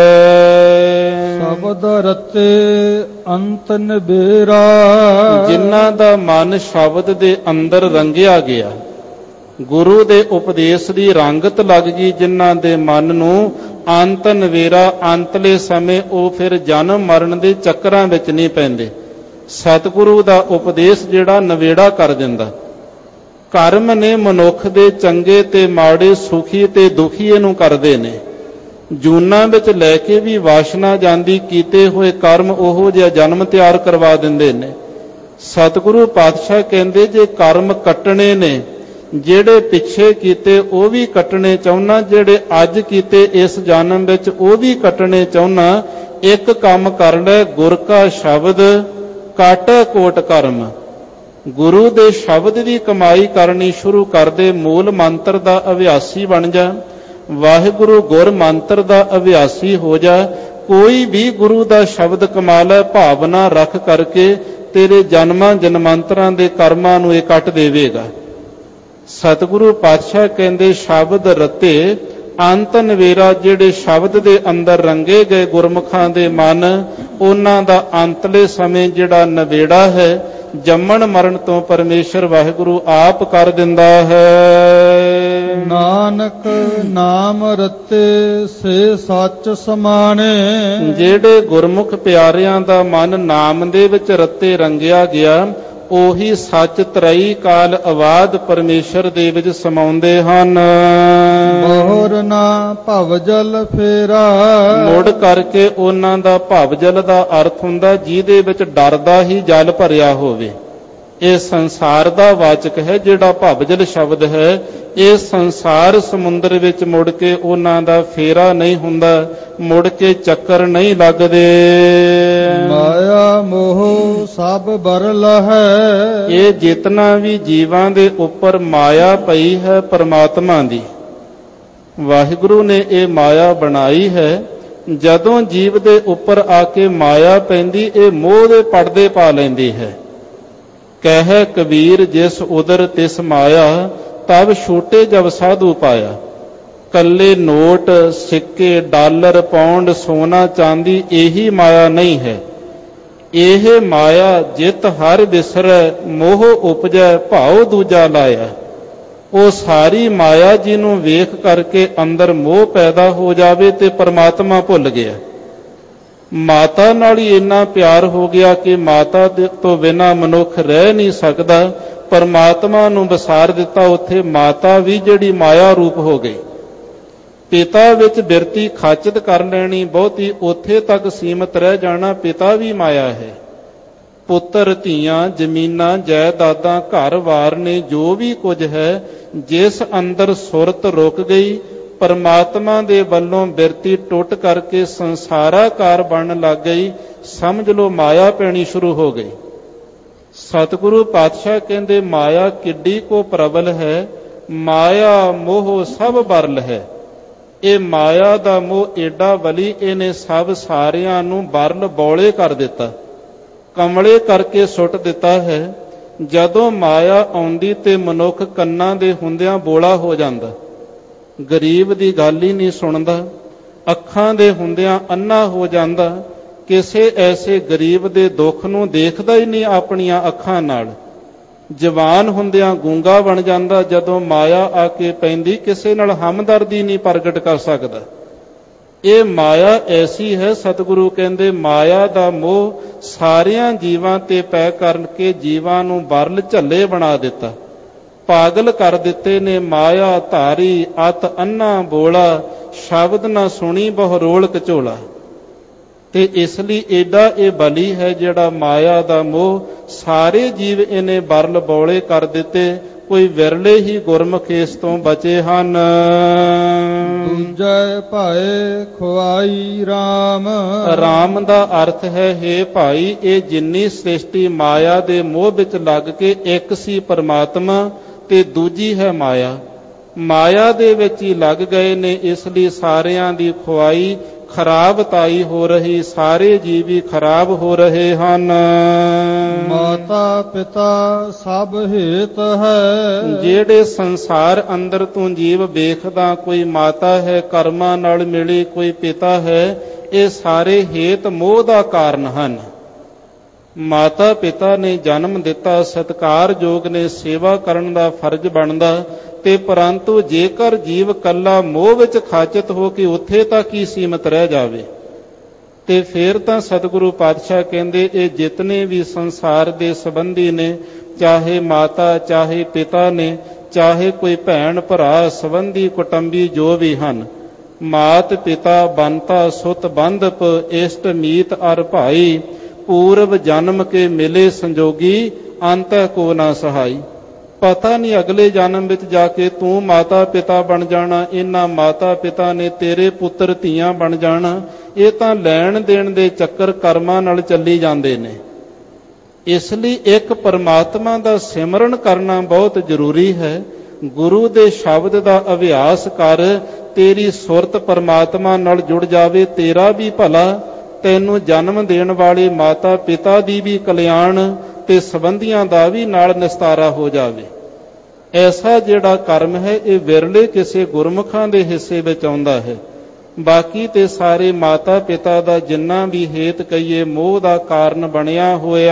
ਸ਼ਬਦ ਰਤੇ ਅੰਤ ਨਿਬੇਰਾ। ਜਿਨ੍ਹਾਂ ਦਾ ਮਨ ਸ਼ਬਦ ਦੇ ਅੰਦਰ ਰੰਗਿਆ ਗਿਆ, ਗੁਰੂ ਦੇ ਉਪਦੇਸ਼ ਦੀ ਰੰਗਤ ਲੱਗ ਗਈ, ਜਿਨ੍ਹਾਂ ਦੇ ਮਨ ਨੂੰ ਅੰਤ ਨਵੇਰਾ, ਅੰਤਲੇ ਸਮੇਂ ਉਹ ਫਿਰ ਜਨਮ ਮਰਨ ਦੇ ਚੱਕਰਾਂ ਵਿੱਚ ਨਹੀਂ ਪੈਂਦੇ। ਸਤਿਗੁਰੂ ਦਾ ਉਪਦੇਸ਼ ਜਿਹੜਾ ਨਵੇੜਾ ਕਰ ਦਿੰਦਾ। ਕਰਮ ਨੇ ਮਨੁੱਖ ਦੇ ਚੰਗੇ ਤੇ ਮਾੜੇ, ਸੁਖੀ ਤੇ ਦੁਖੀ ਇਹਨੂੰ ਕਰਦੇ ਨੇ। ਜੂਨਾਂ ਵਿੱਚ ਲੈ ਕੇ ਵੀ ਵਾਸ਼ਨਾ ਜਾਂਦੀ, ਕੀਤੇ ਹੋਏ ਕਰਮ ਉਹੋ ਜਿਹਾ ਜਨਮ ਤਿਆਰ ਕਰਵਾ ਦਿੰਦੇ ਨੇ। ਸਤਿਗੁਰੂ ਪਾਤਸ਼ਾਹ ਕਹਿੰਦੇ ਜੇ ਕਰਮ ਕੱਟਣੇ ਨੇ, ਜਿਹੜੇ ਪਿੱਛੇ ਕੀਤੇ ਉਹ ਵੀ ਕੱਟਣੇ ਚਾਹੁੰਨਾ, ਜਿਹੜੇ ਅੱਜ ਕੀਤੇ ਇਸ ਜਨਮ ਵਿੱਚ ਉਹ ਵੀ ਕੱਟਣੇ ਚਾਹੁੰਨਾ। ਇੱਕ ਕੰਮ ਕਰ ਲੈ, ਗੁਰ ਕਾ ਸ਼ਬਦ ਕੱਟ ਕੋਟ ਕਰਮ। ਗੁਰੂ ਦੇ ਸ਼ਬਦ ਦੀ ਕਮਾਈ ਕਰਨੀ ਸ਼ੁਰੂ ਕਰ ਦੇ। ਮੂਲ ਮੰਤਰ ਦਾ ਅਭਿਆਸੀ ਬਣ ਜਾ। ਵਾਹਿਗੁਰੂ ਗੁਰ ਮੰਤਰ ਦਾ ਅਭਿਆਸੀ ਹੋ ਜਾ। ਕੋਈ ਵੀ ਗੁਰੂ ਦਾ ਸ਼ਬਦ ਕਮਾ ਲੈ, ਭਾਵਨਾ ਰੱਖ ਕਰਕੇ ਤੇਰੇ ਜਨਮਾਂ ਜਨਮਾਂਤਰਾਂ ਦੇ ਕਰਮਾਂ ਨੂੰ ਇਹ ਕੱਟ ਦੇਵੇਗਾ। ਸਤਿਗੁਰੂ ਪਾਤਸ਼ਾਹ ਕਹਿੰਦੇ ਸ਼ਬਦ ਰਤੇ ਅੰਤ ਨਵੇਰਾ। ਜਿਹੜੇ ਸ਼ਬਦ ਦੇ ਅੰਦਰ ਰੰਗੇ ਗਏ ਗੁਰਮੁਖਾਂ ਦੇ ਮਨ, ਉਹਨਾਂ ਦਾ ਅੰਤਲੇ ਸਮੇਂ ਜਿਹੜਾ ਨਵੇੜਾ ਹੈ, ਜੰਮਣ ਮਰਨ ਤੋਂ ਪਰਮੇਸ਼ਰ ਵਾਹਿਗੁਰੂ ਆਪ ਕਰ ਦਿੰਦਾ ਹੈ। ਨਾਨਕ ਨਾਮ ਰਤੇ ਸੇ ਸੱਚ ਸਮਾਣੇ। ਜਿਹੜੇ ਗੁਰਮੁਖ ਪਿਆਰਿਆਂ ਦਾ ਮਨ ਨਾਮ ਦੇ ਵਿੱਚ ਰਤੇ ਰੰਗਿਆ ਗਿਆ, ਉਹੀ ਸੱਚ ਤਰਈ ਕਾਲ ਅਵਾਦ ਪਰਮੇਸ਼ਰ ਦੇ ਵਿੱਚ ਸਮਾਉਂਦੇ ਹਨ। ਮੋਹਰ ਨਾ ਭਵ ਜਲ ਫੇਰਾ। ਮੁੜ ਕਰਕੇ ਉਹਨਾਂ ਦਾ ਭਵ ਜਲ ਦਾ ਅਰਥ ਹੁੰਦਾ ਜਿਹਦੇ ਵਿੱਚ ਡਰ ਦਾ ਹੀ ਜਲ ਭਰਿਆ ਹੋਵੇ। ਇਹ ਸੰਸਾਰ ਦਾ ਵਾਚਕ ਹੈ। ਜਿਹੜਾ ਭਵ ਜਲ ਸ਼ਬਦ ਹੈ, ਇਹ ਸੰਸਾਰ ਸਮੁੰਦਰ ਵਿੱਚ ਮੁੜ ਕੇ ਉਹਨਾਂ ਦਾ ਫੇਰਾ ਨਹੀਂ ਹੁੰਦਾ, ਮੁੜ ਕੇ ਚੱਕਰ ਨਹੀਂ ਲੱਗਦੇ। ਮਾਇਆ ਮੋਹ ਸਭ ਬਰਲ ਹੈ। ਇਹ ਜਿਤਨਾ ਵੀ ਜੀਵਾਂ ਦੇ ਉੱਪਰ ਮਾਇਆ ਪਈ ਹੈ ਪਰਮਾਤਮਾ ਦੀ, ਵਾਹਿਗੁਰੂ ਨੇ ਇਹ ਮਾਇਆ ਬਣਾਈ ਹੈ। ਜਦੋਂ ਜੀਵ ਦੇ ਉੱਪਰ ਆ ਕੇ ਮਾਇਆ ਪੈਂਦੀ, ਇਹ ਮੋਹ ਦੇ ਪਰਦੇ ਪਾ ਲੈਂਦੀ ਹੈ। ਕਹਿ ਕਬੀਰ ਜਿਸ ਉਦਰ ਤਿਸ ਮਾਇਆ, ਤਬ ਛੋਟੇ ਜਬ ਸਾਧੂ ਪਾਇਆ। ਕੱਲੇ ਨੋਟ, ਸਿੱਕੇ, ਡਾਲਰ, ਪੌਂਡ, ਸੋਨਾ, ਚਾਂਦੀ ਇਹੀ ਮਾਇਆ ਨਹੀਂ ਹੈ। ਇਹ ਮਾਇਆ ਜਿਤ ਹਰ ਵਿਸਰੈ, ਮੋਹ ਉਪਜੈ ਭਾਉ ਦੂਜਾ ਲਾਇਆ। ਉਹ ਸਾਰੀ ਮਾਇਆ ਜਿਹਨੂੰ ਵੇਖ ਕਰਕੇ ਅੰਦਰ ਮੋਹ ਪੈਦਾ ਹੋ ਜਾਵੇ ਤੇ ਪਰਮਾਤਮਾ ਭੁੱਲ ਗਿਆ। ਮਾਤਾ ਨਾਲ ਹੀ ਇੰਨਾ ਪਿਆਰ ਹੋ ਗਿਆ ਕਿ ਮਾਤਾ ਤੋਂ ਬਿਨਾਂ ਮਨੁੱਖ ਰਹਿ ਨਹੀਂ ਸਕਦਾ। ਪਰਮਾਤਮਾ ਨੂੰ ਵਿਸਾਰ ਦਿੱਤਾ, ਉੱਥੇ ਮਾਤਾ ਵੀ ਜਿਹੜੀ ਮਾਇਆ ਰੂਪ ਹੋ ਗਈ। ਪਿਤਾ ਵਿੱਚ ਬਿਰਤੀ ਖਾਚਤ ਕਰ ਲੈਣੀ, ਬਹੁਤੀ ਉੱਥੇ ਤੱਕ ਸੀਮਤ ਰਹਿ ਜਾਣਾ, ਪਿਤਾ ਵੀ ਮਾਇਆ ਹੈ। ਪੁੱਤਰ, ਧੀਆਂ, ਜ਼ਮੀਨਾਂ, ਜਾਇਦਾਦਾਂ, ਘਰ-ਵਾਰ ਨੇ ਜੋ ਵੀ ਕੁਝ ਹੈ, ਜਿਸ ਅੰਦਰ ਸੁਰਤ ਰੁਕ ਗਈ, ਪਰਮਾਤਮਾ ਦੇ ਵੱਲੋਂ ਬਿਰਤੀ ਟੁੱਟ ਕਰਕੇ ਸੰਸਾਰਾਕਾਰ ਬਣਨ ਲੱਗ ਗਈ, ਸਮਝ ਲਓ ਮਾਇਆ ਪੈਣੀ ਸ਼ੁਰੂ ਹੋ ਗਈ। ਸਤਿਗੁਰੂ ਪਾਤਸ਼ਾਹ ਕਹਿੰਦੇ ਮਾਇਆ ਕਿੱਡੀ ਕੋ ਪ੍ਰਬਲ ਹੈ, ਮਾਇਆ ਮੋਹ ਸਭ ਬਰਲ ਹੈ। ਇਹ ਮਾਇਆ ਦਾ ਮੋਹ ਏਡਾ ਬਲੀ, ਇਹਨੇ ਸਭ ਸਾਰਿਆਂ ਨੂੰ ਬਰਲ ਬੌਲੇ ਕਰ ਦਿੱਤਾ, ਕਮਲੇ ਕਰਕੇ ਸੁੱਟ ਦਿੱਤਾ ਹੈ। ਜਦੋਂ ਮਾਇਆ ਆਉਂਦੀ ਤੇ ਮਨੁੱਖ ਕੰਨਾਂ ਦੇ ਹੁੰਦਿਆਂ ਬੋਲਾ ਹੋ ਜਾਂਦਾ, ਗਰੀਬ ਦੀ ਗੱਲ ਹੀ ਨਹੀਂ ਸੁਣਦਾ, ਅੱਖਾਂ ਦੇ ਹੁੰਦਿਆਂ ਅੰਨਾ ਹੋ ਜਾਂਦਾ, ਕਿਸੇ ਐਸੇ ਗਰੀਬ ਦੇ ਦੁੱਖ ਨੂੰ ਦੇਖਦਾ ਹੀ ਨਹੀਂ ਆਪਣੀਆਂ ਅੱਖਾਂ ਨਾਲ, ਜਵਾਨ ਹੁੰਦਿਆਂ ਗੂੰਗਾ ਬਣ ਜਾਂਦਾ, ਜਦੋਂ ਮਾਇਆ ਆ ਕੇ ਪੈਂਦੀ ਕਿਸੇ ਨਾਲ ਹਮਦਰਦੀ ਨਹੀਂ ਪ੍ਰਗਟ ਕਰ ਸਕਦਾ। ਇਹ ਮਾਇਆ ਐਸੀ ਹੈ, ਸਤਿਗੁਰੂ ਕਹਿੰਦੇ ਮਾਇਆ ਦਾ ਮੋਹ ਸਾਰਿਆਂ ਜੀਵਾਂ ਤੇ ਪੈ ਕਰਕੇ ਜੀਵਾਂ ਨੂੰ ਬਰਲ ਝੱਲੇ ਬਣਾ ਦਿੱਤਾ, ਪਾਗਲ ਕਰ ਦਿੱਤੇ ਨੇ। ਮਾਇਆ ਧਾਰੀ ਅਤ ਅੰਨਾ ਬੋਲਾ, ਸ਼ਬਦ ਨਾ ਸੁਣੀ ਬਹੁ ਰੋਲ ਕਚੋਲਾ। ਤੇ ਇਸ ਲਈ ਏਡਾ ਇਹ ਬਲੀ ਹੈ ਜਿਹੜਾ ਮਾਇਆ ਦਾ ਮੋਹ ਸਾਰੇ ਜੀਵ ਇਹਨੇ ਬਰਲ ਬੌਲੇ ਕਰ ਦਿੱਤੇ, ਕੋਈ ਵਿਰਲੇ ਹੀ ਗੁਰਮੁਖ ਇਸ ਤੋਂ ਬਚੇ ਹਨ। ਦੂਜੈ ਭਾਏ ਖੁਆਈ RAM। ਰਾਮ ਦਾ ਅਰਥ ਹੈ, ਹੇ ਭਾਈ, ਇਹ ਜਿੰਨੀ ਸ੍ਰਿਸ਼ਟੀ ਮਾਇਆ ਦੇ ਮੋਹ ਵਿੱਚ ਲੱਗ ਕੇ ਇੱਕ ਸੀ ਪਰਮਾਤਮਾ ਤੇ ਦੂਜੀ ਹੈ ਮਾਇਆ, ਮਾਇਆ ਦੇ ਵਿੱਚ ਹੀ ਲੱਗ ਗਏ ਨੇ, ਇਸ ਲਈ ਸਾਰਿਆਂ ਦੀ ਖੁਆਈ ਖਰਾਬ ਤਾਈ ਹੋ ਰਹੀ, ਸਾਰੇ ਜੀਵ ਹੀ ਖਰਾਬ ਹੋ ਰਹੇ ਹਨ। ਮਾਤਾ ਪਿਤਾ ਸਭ ਹੇਤ ਹੈ। ਜਿਹੜੇ ਸੰਸਾਰ ਅੰਦਰ ਤੂੰ ਜੀਵ ਵੇਖਦਾ, ਕੋਈ ਮਾਤਾ ਹੈ ਕਰਮਾਂ ਨਾਲ ਮਿਲੀ, ਕੋਈ ਪਿਤਾ ਹੈ, ਇਹ ਸਾਰੇ ਹੇਤ ਮੋਹ ਦਾ ਕਾਰਨ ਹਨ। ਮਾਤਾ ਪਿਤਾ ਨੇ ਜਨਮ ਦਿੱਤਾ, ਸਤਿਕਾਰਯੋਗ ਨੇ, ਸੇਵਾ ਕਰਨ ਦਾ ਫਰਜ਼ ਬਣਦਾ, ਤੇ ਪਰੰਤੂ ਜੇਕਰ ਜੀਵ ਕੱਲਾ ਮੋਹ ਵਿੱਚ ਖਾਚਿਤ ਹੋ ਕੇ ਉੱਥੇ ਤੱਕ ਹੀ ਸੀਮਤ ਰਹਿ ਜਾਵੇ ਤੇ ਫਿਰ ਤਾਂ ਸਤਿਗੁਰੂ ਪਾਤਸ਼ਾਹ ਕਹਿੰਦੇ ਇਹ ਜਿਤਨੇ ਵੀ ਸੰਸਾਰ ਦੇ ਸੰਬੰਧੀ ਨੇ, ਚਾਹੇ ਮਾਤਾ ਚਾਹੇ ਪਿਤਾ ਨੇ, ਚਾਹੇ ਕੋਈ ਭੈਣ ਭਰਾ ਸੰਬੰਧੀ ਕੁਟੰਬੀ ਜੋ ਵੀ ਹਨ, ਮਾਤ ਪਿਤਾ ਬੰਤਾ ਸੁਤ ਬੰਧਪ ਇਸ਼ਟ ਮੀਤ ਅਰ ਭਾਈ, ਪੂਰਵ ਜਨਮ ਕੇ ਮਿਲੇ ਸੰਜੋਗੀ ਅੰਤੈ ਕੋ ਨਾ ਸਹਾਈ। ਪਤਾ ਨਹੀਂ ਅਗਲੇ ਜਨਮ ਵਿੱਚ ਜਾ ਕੇ ਤੂੰ ਮਾਤਾ ਪਿਤਾ ਬਣ ਜਾਣਾ, ਇਹਨਾਂ ਮਾਤਾ ਪਿਤਾ ਨੇ ਤੇਰੇ ਪੁੱਤਰ ਧੀਆਂ ਬਣ ਜਾਣਾ। ਇਹ ਤਾਂ ਲੈਣ ਦੇਣ ਦੇ ਚੱਕਰ ਕਰਮਾਂ ਨਾਲ ਚੱਲੀ ਜਾਂਦੇ ਨੇ। ਇਸ ਲਈ ਇੱਕ ਪਰਮਾਤਮਾ ਦਾ ਸਿਮਰਨ ਕਰਨਾ ਬਹੁਤ ਜ਼ਰੂਰੀ ਹੈ। ਗੁਰੂ ਦੇ ਸ਼ਬਦ ਦਾ ਅਭਿਆਸ ਕਰ, ਤੇਰੀ ਸੁਰਤ ਪਰਮਾਤਮਾ ਨਾਲ ਜੁੜ ਜਾਵੇ, ਤੇਰਾ ਵੀ ਭਲਾ, ਤੈਨੂੰ ਜਨਮ ਦੇਣ ਵਾਲੇ ਮਾਤਾ ਪਿਤਾ ਦੀ ਵੀ ਕਲਿਆਣ ਤੇ ਸੰਬੰਧੀਆਂ ਦਾ ਵੀ ਨਾਲ ਨਿਸਤਾਰਾ ਹੋ ਜਾਵੇ। ਐਸਾ ਜਿਹੜਾ ਕਰਮ ਹੈ ਇਹ ਵਿਰਲੇ ਕਿਸੇ ਗੁਰਮੁਖਾਂ ਦੇ ਹਿੱਸੇ ਵਿੱਚ ਆਉਂਦਾ ਹੈ। ਬਾਕੀ ਤੇ ਸਾਰੇ ਮਾਤਾ ਪਿਤਾ ਦਾ ਜਿੰਨਾ ਵੀ ਹੇਤ ਕਹੀਏ ਮੋਹ ਦਾ ਕਾਰਨ ਬਣਿਆ ਹੋਇਆ।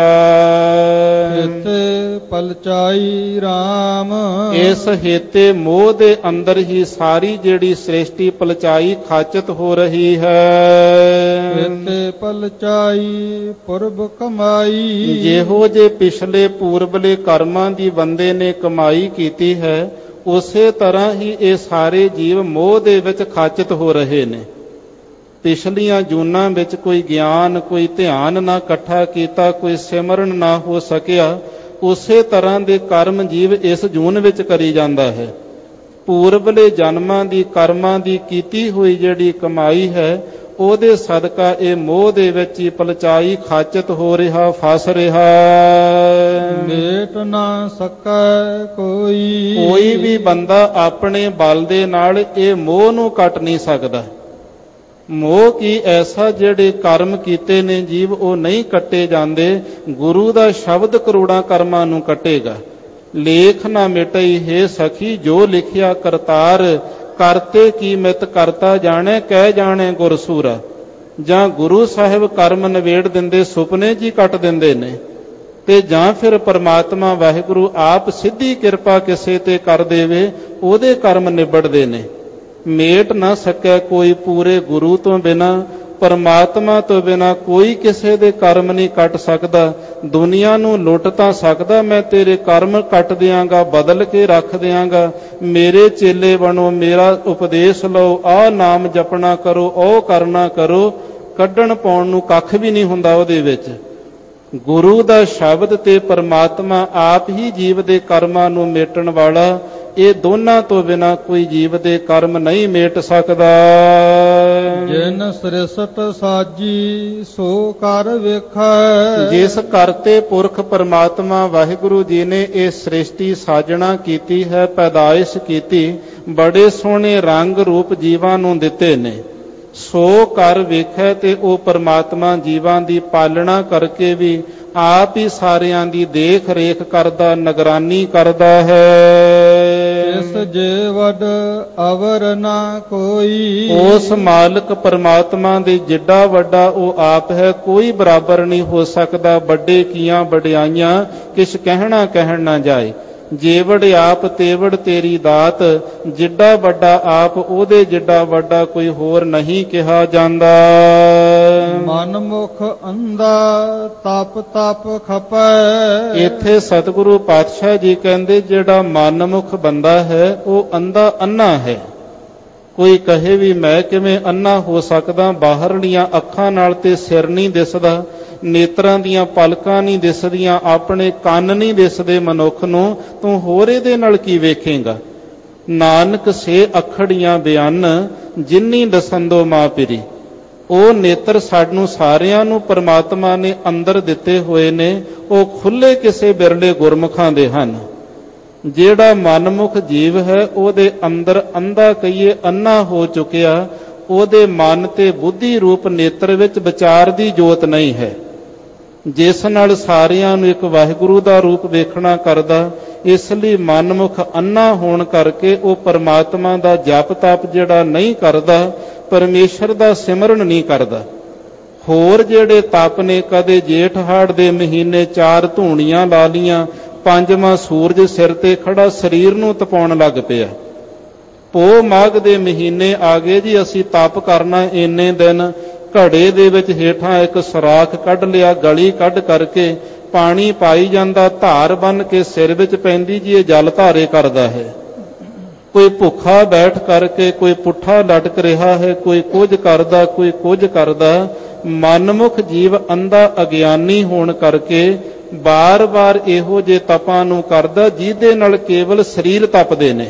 ਹੇਤੇ ਪਲਚਾਈ RAM। ਇਸ ਹੇਤੇ ਮੋਹ ਦੇ ਅੰਦਰ ਹੀ ਸਾਰੀ ਜਿਹੜੀ ਸ੍ਰਿਸ਼ਟੀ ਪਲਚਾਈ ਖਾਚਤ ਹੋ ਰਹੀ ਹੈ। ਹੇਤੇ ਪਲਚਾਈ ਪੁਰਬ ਕਮਾਈ। ਜਿਹੋ ਜੇ ਪਿਛਲੇ ਪੂਰਬਲੇ ਕਰਮਾਂ ਦੀ ਬੰਦੇ ਨੇ ਕਮਾਈ ਕੀਤੀ ਹੈ, ਉਸੇ ਤਰ੍ਹਾਂ ਹੀ ਇਹ ਸਾਰੇ ਜੀਵ ਮੋਹ ਦੇ ਵਿੱਚ ਖਾਚਿਤ ਹੋ ਰਹੇ ਨੇ। ਪਿਛਲੀਆਂ ਜੂਨਾਂ ਵਿੱਚ ਕੋਈ ਗਿਆਨ, ਕੋਈ ਧਿਆਨ ਨਾ ਇਕੱਠਾ ਕੀਤਾ, ਕੋਈ ਸਿਮਰਨ ਨਾ ਹੋ ਸਕਿਆ, ਉਸੇ ਤਰ੍ਹਾਂ ਦੇ ਕਰਮ ਜੀਵ ਇਸ ਜੂਨ ਵਿੱਚ ਕਰੀ ਜਾਂਦਾ ਹੈ। ਪੂਰਬਲੇ ਜਨਮਾਂ ਦੀ ਕਰਮਾਂ ਦੀ ਕੀਤੀ ਹੋਈ ਜਿਹੜੀ ਕਮਾਈ ਹੈ, ਉਹਦੇ ਸਦਕਾ ਇਹ ਮੋਹ ਦੇ ਵਿੱਚ ਹੀ ਪਲਚਾਈ ਖਾਚਤ ਹੋ ਰਿਹਾ, ਫਸ ਰਿਹਾ। ਮੇਟ ਨਾ ਸਕੈ ਕੋਈ। ਕੋਈ ਵੀ ਬੰਦਾ ਆਪਣੇ ਬਲ ਦੇ ਨਾਲ ਇਹ ਮੋਹ ਨੂੰ ਕੱਟ ਨਹੀਂ ਸਕਦਾ। ਮੋਹ ਕੀ ਐਸਾ, ਜਿਹੜੇ ਕਰਮ ਕੀਤੇ ਨੇ ਜੀਵ ਉਹ ਨਹੀਂ ਕੱਟੇ ਜਾਂਦੇ। ਗੁਰੂ ਦਾ ਸ਼ਬਦ ਕਰੋੜਾਂ ਕਰਮਾਂ ਨੂੰ ਕੱਟੇਗਾ। ਲੇਖ ਨਾ ਮਿਟਈ ਹੈ ਸਖੀ ਜੋ ਲਿਖਿਆ ਕਰਤਾਰ, ਕਰਤੇ ਕੀ ਮਿਤ ਕਰਤਾ ਜਾਣੇ ਕਹਿ ਜਾਣੇ ਗੁਰਸੂਰਾ। ਜਾਂ ਗੁਰੂ ਸਾਹਿਬ ਕਰਮ ਨਿਬੇੜ ਦਿੰਦੇ, ਸੁਪਨੇ ਜੀ ਕੱਟ ਦਿੰਦੇ ਨੇ, ਤੇ ਜਾਂ ਫਿਰ ਪਰਮਾਤਮਾ ਵਾਹਿਗੁਰੂ ਆਪ ਸਿੱਧੀ ਕਿਰਪਾ ਕਿਸੇ ਤੇ ਕਰ ਦੇਵੇ, ਉਹਦੇ ਕਰਮ ਨਿਬੜਦੇ ਨੇ। ਮੇਟ ਨਾ ਸਕੈ ਕੋਈ, ਪੂਰੇ ਗੁਰੂ ਤੋਂ ਬਿਨਾਂ, ਪਰਮਾਤਮਾ ਤੋਂ ਬਿਨਾਂ ਕੋਈ ਕਿਸੇ ਦੇ ਕਰਮ ਨਹੀਂ ਕੱਟ ਸਕਦਾ। ਦੁਨੀਆ ਨੂੰ ਲੁੱਟ ਤਾਂ ਸਕਦਾ, ਮੈਂ ਤੇਰੇ ਕਰਮ ਕੱਟ ਦਿਆਂਗਾ, ਬਦਲ ਕੇ ਰੱਖ ਦਿਆਂਗਾ, ਮੇਰੇ ਚੇਲੇ ਬਣੋ, ਮੇਰਾ ਉਪਦੇਸ਼ ਲਓ, ਆਹ ਨਾਮ ਜਪਣਾ ਕਰੋ, ਉਹ ਕਰਨਾ ਕਰੋ। ਕੱਢਣ ਪਾਉਣ ਨੂੰ ਕੱਖ ਵੀ ਨਹੀਂ ਹੁੰਦਾ ਉਹਦੇ ਵਿੱਚ। ਗੁਰੂ ਦਾ ਸ਼ਬਦ ਤੇ ਪਰਮਾਤਮਾ ਆਪ ਹੀ ਜੀਵ ਦੇ ਕਰਮਾਂ ਨੂੰ ਮੇਟਣ ਵਾਲਾ, ਇਹ ਦੋਨਾਂ ਤੋਂ ਬਿਨਾ ਕੋਈ ਜੀਵ ਦੇ ਕਰਮ ਨਹੀਂ ਮੇਟ ਸਕਦਾ। ਜਿਨ ਸ੍ਰਿਸ਼ਟ ਸਾਜੀ ਸੋ ਕਰ ਵੇਖੈ। ਜਿਸ ਕਰਤੇ ਪੁਰਖ ਪਰਮਾਤਮਾ ਵਾਹਿਗੁਰੂ ਜੀ ਨੇ ਇਹ ਸ੍ਰਿਸ਼ਟੀ ਸਾਜਣਾ ਕੀਤੀ ਹੈ, ਪੈਦਾਇਸ਼ ਕੀਤੀ, ਬੜੇ ਸੋਹਣੇ ਰੰਗ ਰੂਪ ਜੀਵਾਂ ਨੂੰ ਦਿੱਤੇ ਨੇ। ਸੋ ਕਰ ਵੇਖੈ ਤੇ ਉਹ ਪਰਮਾਤਮਾ ਜੀਵਾਂ ਦੀ ਪਾਲਣਾ ਕਰਕੇ ਵੀ ਆਪ ਹੀ ਸਾਰਿਆਂ ਦੀ ਦੇਖ ਰੇਖ ਕਰਦਾ, ਨਿਗਰਾਨੀ ਕਰਦਾ ਹੈ। ਇਸ ਜੇ ਵੱਡ ਅਵਰ ਨਾ ਕੋਈ। ਉਸ ਮਾਲਕ ਪਰਮਾਤਮਾ ਦੇ ਜਿੱਡਾ ਵੱਡਾ ਉਹ ਆਪ ਹੈ, ਕੋਈ ਬਰਾਬਰ ਨਹੀਂ ਹੋ ਸਕਦਾ। ਵੱਡੇ ਕੀਆਂ ਵਡਿਆਈਆਂ ਕਿਛ ਕਹਿਣਾ ਕਹਿਣ ਨਾ ਜਾਏ। ਜੇਵੜ ਆਪ ਤੇਵੜ ਤੇਰੀ ਦਾਤ, ਜਿੱਡਾ ਵੱਡਾ ਆਪ ਉਹਦੇ ਜਿੱਡਾ ਵੱਡਾ ਕੋਈ ਹੋਰ ਨਹੀਂ ਕਿਹਾ ਜਾਂਦਾ। ਮਨ ਮੁਖ ਅੰਧਾ ਤਪ ਤਪ ਖਪੈ। ਇੱਥੇ ਸਤਿਗੁਰੂ ਪਾਤਸ਼ਾਹ ਜੀ ਕਹਿੰਦੇ ਜਿਹੜਾ ਮਨਮੁਖ ਬੰਦਾ ਹੈ ਉਹ ਅੰਧਾ ਅੰਨਾ ਹੈ। ਕੋਈ ਕਹੇ ਵੀ ਮੈਂ ਕਿਵੇਂ ਅੰਨਾ ਹੋ ਸਕਦਾ, ਬਾਹਰਲੀਆਂ ਅੱਖਾਂ ਨਾਲ ਤੇ ਸਿਰ ਨਹੀਂ ਦਿਸਦਾ, ਨੇਤਰਾਂ ਦੀਆਂ ਪਲਕਾਂ ਨਹੀਂ ਦਿਸਦੀਆਂ, ਆਪਣੇ ਕੰਨ ਨਹੀਂ ਦਿਸਦੇ ਮਨੁੱਖ ਨੂੰ, ਤੂੰ ਹੋਰ ਇਹਦੇ ਨਾਲ ਕੀ ਵੇਖੇਂਗਾ। ਨਾਨਕ ਸੇ ਅਖੜੀਆਂ ਬਿਆਨ ਜਿਨੀ ਦਸੰਦੋ ਮਾਂ ਪਿਰੀ। ਉਹ ਨੇਤਰ ਸਾਨੂੰ ਸਾਰਿਆਂ ਨੂੰ ਪਰਮਾਤਮਾ ਨੇ ਅੰਦਰ ਦਿੱਤੇ ਹੋਏ ਨੇ, ਉਹ ਖੁੱਲੇ ਕਿਸੇ ਬਿਰਲੇ ਗੁਰਮੁਖਾਂ ਦੇ ਹਨ। ਜਿਹੜਾ ਮਨਮੁਖ ਜੀਵ ਹੈ ਉਹਦੇ ਅੰਦਰ ਅੰਧਾ ਕਹੀਏ ਅੰਨਾ ਹੋ ਚੁੱਕਿਆ, ਉਹਦੇ ਮਨ ਤੇ ਬੁੱਧੀ ਰੂਪ ਨੇਤਰ ਵਿੱਚ ਵਿਚਾਰ ਦੀ ਜੋਤ ਨਹੀਂ ਹੈ, ਜਿਸ ਨਾਲ ਸਾਰਿਆਂ ਨੂੰ ਇੱਕ ਵਾਹਿਗੁਰੂ ਦਾ ਰੂਪ ਵੇਖਣਾ ਕਰਦਾ। ਇਸ ਲਈ ਮਨਮੁਖ ਅੰਨਾ ਹੋਣ ਕਰਕੇ ਉਹ ਪਰਮਾਤਮਾ ਦਾ ਜਪ ਤਪ ਜਿਹੜਾ ਨਹੀਂ ਕਰਦਾ, ਪਰਮੇਸ਼ਰ ਦਾ ਸਿਮਰਨ ਨਹੀਂ ਕਰਦਾ। ਹੋਰ ਜਿਹੜੇ ਤਪ ਨੇ, ਕਦੇ ਜੇਠ ਹਾੜ ਦੇ ਮਹੀਨੇ ਚਾਰ ਧੂਣੀਆਂ ਲਾ ਲੀਆਂ, ਪੰਜਵਾਂ ਸੂਰਜ ਸਿਰ ਤੇ ਖੜਾ ਸਰੀਰ ਨੂੰ ਤਪਾਉਣ ਲੱਗ ਪਿਆ। ਪੋਹ ਮਾਘ ਦੇ ਮਹੀਨੇ ਆ ਗਏ ਜੀ, ਅਸੀਂ ਤਪ ਕਰਨਾ ਇੰਨੇ ਦਿਨ। ਘੜੇ ਦੇ ਵਿੱਚ ਹੇਠਾਂ ਇੱਕ ਸੁਰਾਖ ਕੱਢ ਲਿਆ, ਗਲੀ ਕੱਢ ਕਰਕੇ ਪਾਣੀ ਪਾਈ ਜਾਂਦਾ, ਧਾਰ ਬੰਨ ਕੇ ਸਿਰ ਵਿੱਚ ਪੈਂਦੀ ਜੀ, ਇਹ ਜਲ ਧਾਰੇ ਕਰਦਾ ਹੈ। ਕੋਈ ਭੁੱਖਾ ਬੈਠ ਕਰਕੇ, ਕੋਈ ਪੁੱਠਾ ਲਟਕ ਰਿਹਾ ਹੈ, ਕੋਈ ਕੁਝ ਕਰਦਾ, ਕੋਈ ਕੁਝ ਕਰਦਾ। ਮਨਮੁਖ ਜੀਵ ਅੰਧਾ ਅਗਿਆਨੀ ਹੋਣ ਕਰਕੇ ਬਾਰ-ਬਾਰ ਇਹੋ ਜਿਹੇ ਤਪਾਂ ਨੂੰ ਕਰਦਾ, ਜਿਹਦੇ ਨਾਲ ਕੇਵਲ ਸਰੀਰ ਤਪਦੇ ਨੇ।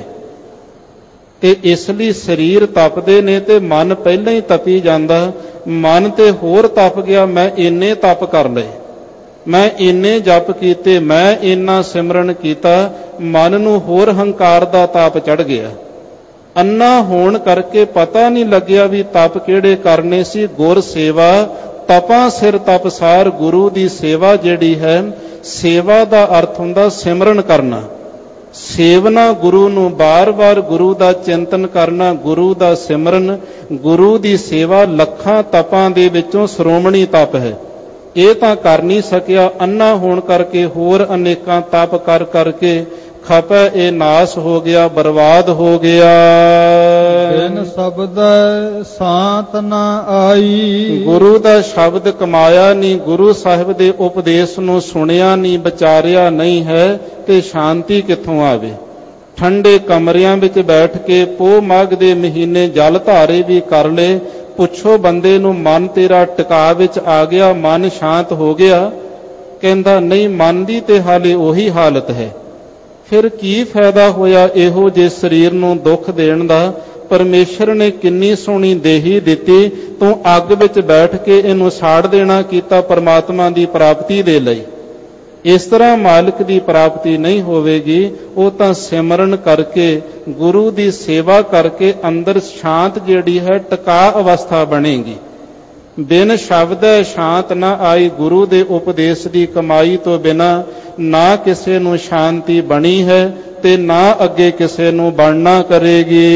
ਤੇ ਇਸ ਲਈ ਸਰੀਰ ਤਪਦੇ ਨੇ ਤੇ ਮਨ ਪਹਿਲਾਂ ਹੀ ਤਪੀ ਜਾਂਦਾ। ਮਨ ਤੇ ਹੋਰ ਤਪ ਗਿਆ, ਮੈਂ ਇੰਨੇ ਤਪ ਕਰ ਲਏ, ਮੈਂ ਇੰਨੇ ਜਪ ਕੀਤੇ, ਮੈਂ ਇੰਨਾ ਸਿਮਰਨ ਕੀਤਾ, ਮਨ ਨੂੰ ਹੋਰ ਹੰਕਾਰ ਦਾ ਤਾਪ ਚੜ ਗਿਆ। ਅੰਨਾ ਹੋਣ ਕਰਕੇ ਪਤਾ ਨਹੀਂ ਲੱਗਿਆ ਵੀ ਤਪ ਕਿਹੜੇ ਕਰਨੇ ਸੀ। ਗੁਰ ਸੇਵਾ ਤਪਾਂ ਸਿਰ ਤਪਸਾਰ। ਗੁਰੂ ਦੀ ਸੇਵਾ ਜਿਹੜੀ ਹੈ, ਸੇਵਾ ਦਾ ਅਰਥ ਹੁੰਦਾ ਸਿਮਰਨ ਕਰਨਾ, ਸੇਵਨਾ, ਗੁਰੂ ਨੂੰ ਬਾਰ-ਬਾਰ ਗੁਰੂ ਦਾ ਚਿੰਤਨ ਕਰਨਾ, ਗੁਰੂ ਦਾ ਸਿਮਰਨ। ਗੁਰੂ ਦੀ ਸੇਵਾ ਲੱਖਾਂ ਤਪਾਂ ਦੇ ਵਿੱਚੋਂ ਸ਼੍ਰੋਮਣੀ ਤਪ ਹੈ। ਇਹ ਤਾਂ ਕਰ ਨਹੀਂ ਸਕਿਆ, ਅੰਨਾ ਹੋਣ ਕਰਕੇ ਹੋਰ ਅਨੇਕਾਂ ਤਪ ਕਰ ਕਰਕੇ ਖਪੈ ਇਹ ਨਾਸ ਹੋ ਗਿਆ, ਬਰਬਾਦ ਹੋ ਗਿਆ। ਬਿਨ ਸ਼ਬਦ ਸਾਤ ਨਾ ਆਈ। ਗੁਰੂ ਦਾ ਸ਼ਬਦ ਕਮਾਇਆ ਨਹੀਂ, ਗੁਰੂ ਸਾਹਿਬ ਦੇ ਉਪਦੇਸ਼ ਨੂੰ ਸੁਣਿਆ ਨਹੀਂ, ਵਿਚਾਰਿਆ ਨਹੀਂ ਹੈ ਤੇ ਸ਼ਾਂਤੀ ਕਿੱਥੋਂ ਆਵੇ। ਠੰਡੇ ਕਮਰਿਆਂ ਵਿੱਚ ਬੈਠ ਕੇ ਪੋਹ ਮਾਘ ਦੇ ਮਹੀਨੇ ਜਲ ਧਾਰੇ ਵੀ ਕਰ ਲਏ। ਪੁੱਛੋ ਬੰਦੇ ਨੂੰ, ਮਨ ਤੇਰਾ ਟਿਕਾ ਵਿੱਚ ਆ ਗਿਆ, ਮਨ ਸ਼ਾਂਤ ਹੋ ਗਿਆ? ਕਹਿੰਦਾ ਨਹੀਂ, ਮਨ ਦੀ ਤੇ ਹਾਲੇ ਉਹੀ ਹਾਲਤ ਹੈ। ਫਿਰ ਕੀ ਫਾਇਦਾ ਹੋਇਆ ਇਹੋ ਜਿਹੇ ਸਰੀਰ ਨੂੰ ਦੁੱਖ ਦੇਣ ਦਾ। ਪਰਮੇਸ਼ਰ ਨੇ ਕਿੰਨੀ ਸੋਹਣੀ ਦੇਹੀ ਦਿੱਤੀ, ਤੂੰ ਅੱਗ ਵਿੱਚ ਬੈਠ ਕੇ ਇਹਨੂੰ ਸਾੜ ਦੇਣਾ ਕੀਤਾ ਪਰਮਾਤਮਾ ਦੀ ਪ੍ਰਾਪਤੀ ਦੇ ਲਈ। ਇਸ ਤਰ੍ਹਾਂ ਮਾਲਕ ਦੀ ਪ੍ਰਾਪਤੀ ਨਹੀਂ ਹੋਵੇਗੀ। ਉਹ ਤਾਂ ਸਿਮਰਨ ਕਰਕੇ, ਗੁਰੂ ਦੀ ਸੇਵਾ ਕਰਕੇ ਅੰਦਰ ਸ਼ਾਂਤ ਜਿਹੜੀ ਹੈ ਟਿਕਾ ਅਵਸਥਾ ਬਣੇਗੀ। ਬਿਨ ਸ਼ਬਦ ਸ਼ਾਂਤ ਨਾ ਆਈ। ਗੁਰੂ ਦੇ ਉਪਦੇਸ਼ ਦੀ ਕਮਾਈ ਤੋਂ ਬਿਨਾ ਨਾ ਕਿਸੇ ਨੂੰ ਸ਼ਾਂਤੀ ਬਣੀ ਹੈ ਤੇ ਨਾ ਅੱਗੇ ਕਿਸੇ ਨੂੰ ਬਣਨਾ ਕਰੇਗੀ।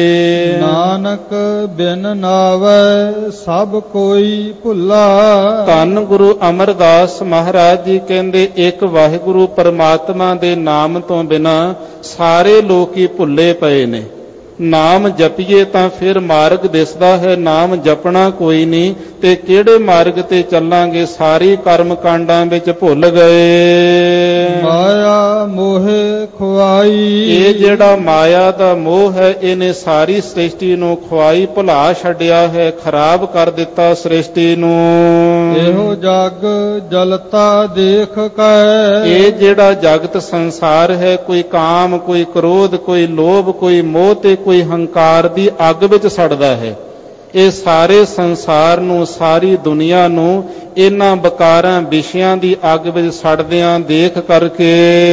ਨਾਨਕ ਬਿਨ ਨਾਵੈ ਸਭ ਕੋਈ ਭੁੱਲਾ। ਧੰਨ ਗੁਰੂ ਅਮਰਦਾਸ ਮਹਾਰਾਜ ਜੀ ਕਹਿੰਦੇ, ਇੱਕ ਵਾਹਿਗੁਰੂ ਪਰਮਾਤਮਾ ਦੇ ਨਾਮ ਤੋਂ ਬਿਨਾ ਸਾਰੇ ਲੋਕ ਹੀ ਭੁੱਲੇ ਪਏ ਨੇ। ਨਾਮ ਜਪੀਏ ਤਾਂ ਫਿਰ ਮਾਰਗ ਦਿਸਦਾ ਹੈ, ਨਾਮ ਜਪਣਾ ਕੋਈ ਨਹੀਂ ਤੇ ਕਿਹੜੇ ਮਾਰਗ ਤੇ ਚੱਲਾਂਗੇ, ਸਾਰੀ ਕਰਮ ਕਾਂਡਾਂ ਵਿੱਚ ਭੁੱਲ ਗਏ। ਮਾਇਆ ਮੋਹਿ ਖੁਆਈ, ਇਹ ਜਿਹੜਾ ਮਾਇਆ ਦਾ ਮੋਹ ਹੈ ਇਹਨੇ ਸਾਰੀ ਸ੍ਰਿਸ਼ਟੀ ਨੂੰ ਖੁਆਈ ਭੁਲਾ ਛੱਡਿਆ ਹੈ, ਖਰਾਬ ਕਰ ਦਿੱਤਾ ਸ੍ਰਿਸ਼ਟੀ ਨੂੰ। ਇਹੋ ਜਗ ਜਲਤਾ ਦੇਖ ਕੈ, ਇਹ ਜਿਹੜਾ ਜਗਤ ਸੰਸਾਰ ਹੈ, ਕੋਈ ਕਾਮ, ਕੋਈ ਕ੍ਰੋਧ, ਕੋਈ ਲੋਭ, ਕੋਈ ਮੋਹ ਤੇ ਕੋਈ ਹੰਕਾਰ ਦੀ ਅੱਗ ਵਿੱਚ ਸੜਦਾ ਹੈ। ਇਹ ਸਾਰੇ ਸੰਸਾਰ ਨੂੰ, ਸਾਰੀ ਦੁਨੀਆ ਨੂੰ ਇਹਨਾਂ ਬਕਾਰਾਂ ਵਿਸ਼ਿਆਂ ਦੀ ਅੱਗ ਵਿੱਚ ਸੜਦਿਆਂ ਦੇਖ ਕਰਕੇ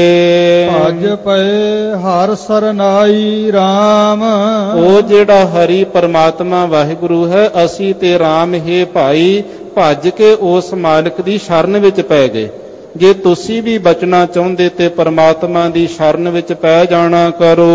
ਭਜ ਪਏ ਹਰਿ ਸਰਨਾਈ ਰਾਮ। ਉਹ ਜਿਹੜਾ ਹਰੀ ਪਰਮਾਤਮਾ ਵਾਹਿਗੁਰੂ ਹੈ, ਅਸੀਂ ਤੇ ਰਾਮ ਹੈ ਭਾਈ ਭੱਜ ਕੇ ਉਸ ਮਾਲਕ ਦੀ ਸ਼ਰਨ ਵਿੱਚ ਪੈ ਗਏ। ਜੇ ਤੁਸੀਂ ਵੀ ਬਚਣਾ ਚਾਹੁੰਦੇ ਤੇ ਪਰਮਾਤਮਾ ਦੀ ਸ਼ਰਨ ਵਿੱਚ ਪੈ ਜਾਣਾ ਕਰੋ।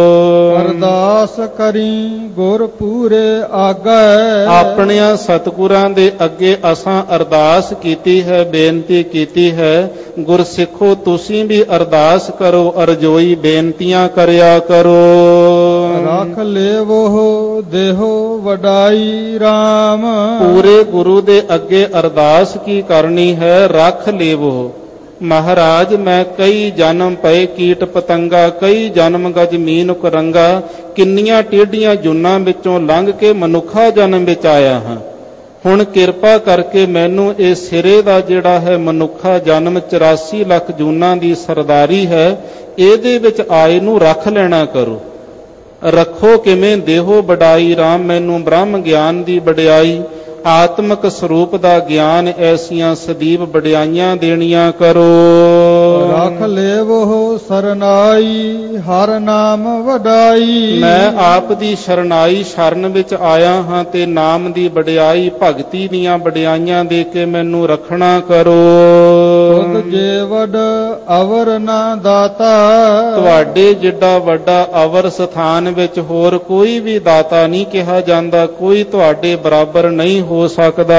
ਅਰਦਾਸ ਕਰੀ ਗੁਰ ਪੂਰੇ ਆਗੈ, ਆਪਣਿਆਂ ਸਤਿਗੁਰਾਂ ਦੇ ਅੱਗੇ ਅਸਾਂ ਅਰਦਾਸ ਕੀਤੀ ਹੈ, ਬੇਨਤੀ ਕੀਤੀ ਹੈ। ਗੁਰਸਿੱਖੋ ਤੁਸੀਂ ਵੀ ਅਰਦਾਸ ਕਰੋ, ਅਰਜ਼ੋਈ ਬੇਨਤੀਆਂ ਕਰਿਆ ਕਰੋ। ਰੱਖ ਲੇਵੋ ਦੇਹੋ ਵਡਾਈ ਰਾਮ। ਪੂਰੇ ਗੁਰੂ ਦੇ ਅੱਗੇ ਅਰਦਾਸ ਕੀ ਕਰਨੀ ਹੈ? ਰੱਖ ਲੇਵੋ। ਮਹਾਰਾਜ ਮੈਂ ਕਈ ਜਨਮ ਪਏ ਕੀਟ ਪਤੰਗਾ, ਕਈ ਜਨਮ ਗਜ ਮੀਨ ਕੁਰੰਗਾ, ਕਿੰਨੀਆਂ ਟੇਢੀਆਂ ਜੁਨਾਂ ਵਿੱਚੋਂ ਲੰਘ ਕੇ ਮਨੁੱਖਾ ਜਨਮ ਵਿੱਚ ਆਇਆ ਹਾਂ। ਹੁਣ ਕਿਰਪਾ ਕਰਕੇ ਮੈਨੂੰ ਇਹ ਸਿਰੇ ਦਾ ਜਿਹੜਾ ਹੈ ਮਨੁੱਖਾ ਜਨਮ ਚੁਰਾਸੀ ਲੱਖ ਜੂਨਾਂ ਦੀ ਸਰਦਾਰੀ ਹੈ, ਇਹਦੇ ਵਿੱਚ ਆਏ ਨੂੰ ਰੱਖ ਲੈਣਾ ਕਰੋ। ਰੱਖੋ ਕਿਵੇਂ? ਦੇਹੋ ਵਡਾਈ ਰਾਮ, ਮੈਨੂੰ ਬ੍ਰਹਮ ਗਿਆਨ ਦੀ ਵਡਿਆਈ, ਆਤਮਕ ਸਰੂਪ ਦਾ ਗਿਆਨ, ਐਸੀਆਂ ਸਦੀਵ ਵਡਿਆਈਆਂ ਦੇਣੀਆਂ ਕਰੋ। ਰੱਖ ਲੇਵੋ ਸਰਨਾਈ ਹਰ ਨਾਮ ਵਡਾਈ। ਮੈਂ ਆਪ ਦੀ ਸ਼ਰਨਾਈ ਸ਼ਰਨ ਵਿੱਚ ਆਇਆ ਹਾਂ ਤੇ ਨਾਮ ਦੀ ਵਡਿਆਈ, ਭਗਤੀ ਦੀਆਂ ਵਡਿਆਈਆਂ ਦੇ ਕੇ ਮੈਨੂੰ ਰੱਖਣਾ ਕਰੋ। ਤੁਧ ਜੇ ਵਡ ਅਵਰ ਨਾ ਦਾਤਾ, ਤੁਹਾਡੇ ਜਿੱਡਾ ਵੱਡਾ ਅਵਰ ਸਥਾਨ ਵਿੱਚ ਹੋਰ ਕੋਈ ਵੀ ਦਾਤਾ ਨਹੀਂ ਕਿਹਾ ਜਾਂਦਾ, ਕੋਈ ਤੁਹਾਡੇ ਬਰਾਬਰ ਨਹੀਂ ਹੋ ਸਕਦਾ।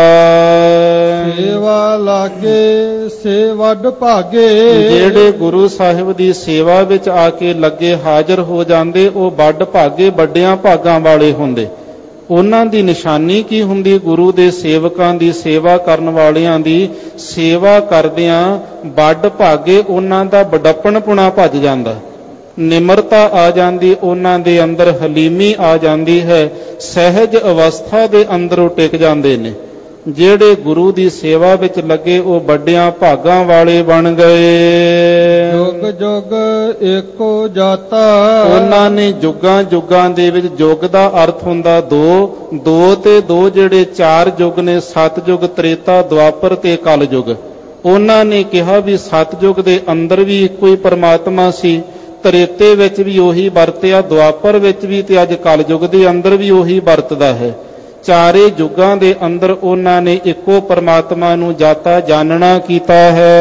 ਸੇਵਾ ਲਾਗੇ ਸੇ ਵੱਡ ਭਾਗੇ, ਜਿਹੜੇ ਗੁਰੂ ਸਾਹਿਬ ਦੀ ਸੇਵਾ ਵਿੱਚ ਆ ਕੇ ਲੱਗੇ ਹਾਜ਼ਰ ਹੋ ਜਾਂਦੇ, ਉਹ ਵੱਡ ਭਾਗੇ, ਵੱਡਿਆਂ ਭਾਗਾਂ ਵਾਲੇ ਹੁੰਦੇ। ਉਹਨਾਂ ਦੀ ਨਿਸ਼ਾਨੀ ਕੀ ਹੁੰਦੀ? ਗੁਰੂ ਦੇ ਸੇਵਕਾਂ ਦੀ ਸੇਵਾ ਕਰਨ ਵਾਲਿਆਂ ਦੀ ਸੇਵਾ ਕਰਦਿਆਂ ਵੱਡ ਭਾਗੇ ਉਹਨਾਂ ਦਾ ਵਡੱਪਣਪੁਣਾ ਭੱਜ ਜਾਂਦਾ, ਨਿਮਰਤਾ ਆ ਜਾਂਦੀ, ਉਹਨਾਂ ਦੇ ਅੰਦਰ ਹਲੀਮੀ ਆ ਜਾਂਦੀ ਹੈ, ਸਹਿਜ ਅਵਸਥਾ ਦੇ ਅੰਦਰ ਟਿਕ ਜਾਂਦੇ ਨੇ। ਜਿਹੜੇ ਗੁਰੂ ਦੀ ਸੇਵਾ ਵਿੱਚ ਲੱਗੇ ਉਹ ਵੱਡਿਆਂ ਭਾਗਾਂ ਵਾਲੇ ਬਣ ਗਏ। ਜੁਗ ਜੁਗ ਏਕੋ ਜਾਤਾ, ਉਹਨਾਂ ਨੇ ਜੁਗਾਂ ਜੁਗਾਂ ਦੇ ਵਿੱਚ, ਜੁਗ ਦਾ ਅਰਥ ਹੁੰਦਾ ਦੋ, ਦੋ ਤੇ ਦੋ ਜਿਹੜੇ ਚਾਰ ਯੁੱਗ ਨੇ, ਸਤਯੁਗ, ਤ੍ਰੇਤਾ, ਦੁਆਪਰ ਤੇ ਕਲਯੁਗ। ਉਹਨਾਂ ਨੇ ਕਿਹਾ ਵੀ ਸਤਯੁਗ ਦੇ ਅੰਦਰ ਵੀ ਇੱਕੋ ਹੀ ਪਰਮਾਤਮਾ ਸੀ, ਤ੍ਰੇਤੇ ਵਿੱਚ ਵੀ ਉਹੀ ਵਰਤਿਆ, ਦੁਆਪਰ ਵਿੱਚ ਵੀ ਤੇ ਅੱਜ ਕਲਯੁਗ ਦੇ ਅੰਦਰ ਵੀ ਉਹੀ ਵਰਤਦਾ ਹੈ। ਚਾਰੇ ਯੁੱਗਾਂ ਦੇ ਅੰਦਰ ਉਹਨਾਂ ਨੇ ਇੱਕੋ ਪਰਮਾਤਮਾ ਨੂੰ ਜਾਤਾ ਜਾਣਨਾ ਕੀਤਾ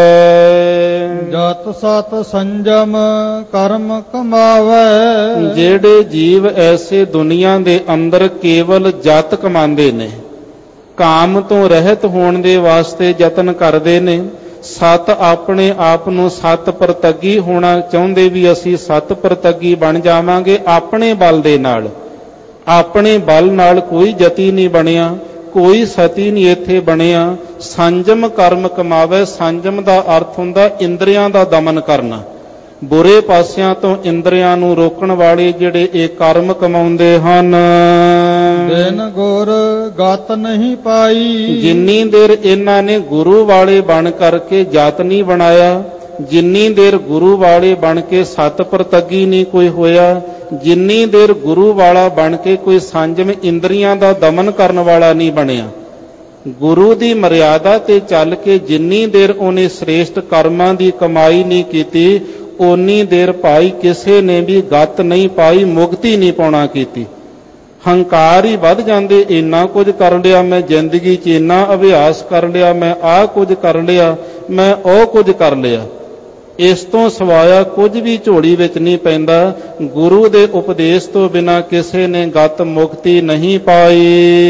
ਹੈ। ਜਤ ਸਤ ਸੰਜਮ ਕਰਮ ਕਮਾਵੇ, ਜਿਹੜੇ ਜੀਵ ਐਸੇ ਦੁਨੀਆ ਦੇ ਅੰਦਰ ਕੇਵਲ ਜਤ ਕਮਾਉਂਦੇ ਨੇ, ਕਾਮ ਤੋਂ ਰਹਿਤ ਹੋਣ ਦੇ ਵਾਸਤੇ ਯਤਨ ਕਰਦੇ ਨੇ, ਸਤ ਆਪਣੇ ਆਪ ਨੂੰ ਸਤ ਪ੍ਰਤੱਗੀ ਹੋਣਾ ਚਾਹੁੰਦੇ ਵੀ ਅਸੀਂ ਸਤ ਪ੍ਰਤੱਗੀ ਬਣ ਜਾਵਾਂਗੇ, ਆਪਣੇ ਬਲ ਦੇ ਨਾਲ। ਆਪਣੇ ਬਲ ਨਾਲ ਕੋਈ ਜਤੀ ਨਹੀਂ ਬਣਿਆ, ਕੋਈ ਸਤੀ ਨਹੀਂ ਇੱਥੇ ਬਣਿਆ। ਸੰਜਮ ਕਰਮ ਕਮਾਵੇ, ਸੰਜਮ ਦਾ ਅਰਥ ਹੁੰਦਾ ਇੰਦਰੀਆਂ ਦਾ ਦਮਨ ਕਰਨਾ, ਬੁਰੇ ਪਾਸਿਆਂ ਤੋਂ ਇੰਦਰੀਆਂ ਨੂੰ ਰੋਕਣ ਵਾਲੇ ਜਿਹੜੇ ਇਹ ਕਰਮ ਕਮਾਉਂਦੇ ਹਨ। ਦਿਨ ਗੁਰ ਗਤ ਨਹੀਂ ਪਾਈ, ਜਿੰਨੀ ਦੇਰ ਇਹਨਾਂ ਨੇ ਗੁਰੂ ਵਾਲੇ ਬਣ ਕਰਕੇ ਜਤ ਨਹੀਂ ਬਣਾਇਆ, ਜਿੰਨੀ ਦੇਰ ਗੁਰੂ ਵਾਲੇ ਬਣ ਕੇ ਸਤ ਪ੍ਰਤੱਗੀ ਨਹੀਂ ਕੋਈ ਹੋਇਆ, ਜਿੰਨੀ ਦੇਰ ਗੁਰੂ ਵਾਲਾ ਬਣ ਕੇ ਕੋਈ ਸੰਜਮ ਇੰਦਰੀਆਂ ਦਾ ਦਮਨ ਕਰਨ ਵਾਲਾ ਨਹੀਂ ਬਣਿਆ, ਗੁਰੂ ਦੀ ਮਰਿਆਦਾ ਤੇ ਚੱਲ ਕੇ ਜਿੰਨੀ ਦੇਰ ਉਹਨੇ ਸ੍ਰੇਸ਼ਟ ਕਰਮਾਂ ਦੀ ਕਮਾਈ ਨਹੀਂ ਕੀਤੀ, ਓਨੀ ਦੇਰ ਭਾਈ ਕਿਸੇ ਨੇ ਵੀ ਗਤ ਨਹੀਂ ਪਾਈ, ਮੁਕਤੀ ਨਹੀਂ ਪਾਉਣਾ ਕੀਤੀ। ਹੰਕਾਰ ਹੀ ਵੱਧ ਜਾਂਦੇ, ਇੰਨਾ ਕੁਝ ਕਰ ਲਿਆ ਮੈਂ ਜ਼ਿੰਦਗੀ 'ਚ, ਇੰਨਾ ਅਭਿਆਸ ਕਰ ਲਿਆ ਮੈਂ, ਆਹ ਕੁਝ ਕਰ ਲਿਆ ਮੈਂ, ਉਹ ਕੁਝ ਕਰ ਲਿਆ। ਇਸ ਤੋਂ ਸਿਵਾਇਆ ਕੁਝ ਵੀ ਝੋਲੀ ਵਿੱਚ ਨਹੀਂ ਪੈਂਦਾ। ਗੁਰੂ ਦੇ ਉਪਦੇਸ਼ ਤੋਂ ਬਿਨਾ ਕਿਸੇ ਨੇ ਗਤ ਮੁਕਤੀ ਨਹੀਂ ਪਾਈ।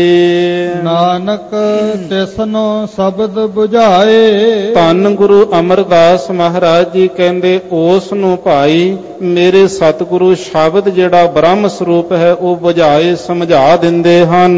ਨਾਨਕ ਤਿਸਨੋ ਸ਼ਬਦ ਬੁਝਾਏ। ਧੰਨ ਗੁਰੂ ਅਮਰਦਾਸ ਮਹਾਰਾਜ ਜੀ ਕਹਿੰਦੇ ਉਸ ਨੂੰ ਭਾਈ ਮੇਰੇ ਸਤਿਗੁਰੂ ਸ਼ਬਦ ਜਿਹੜਾ ਬ੍ਰਹਮ ਸਰੂਪ ਹੈ ਉਹ ਬੁਝਾਏ ਸਮਝਾ ਦਿੰਦੇ ਹਨ।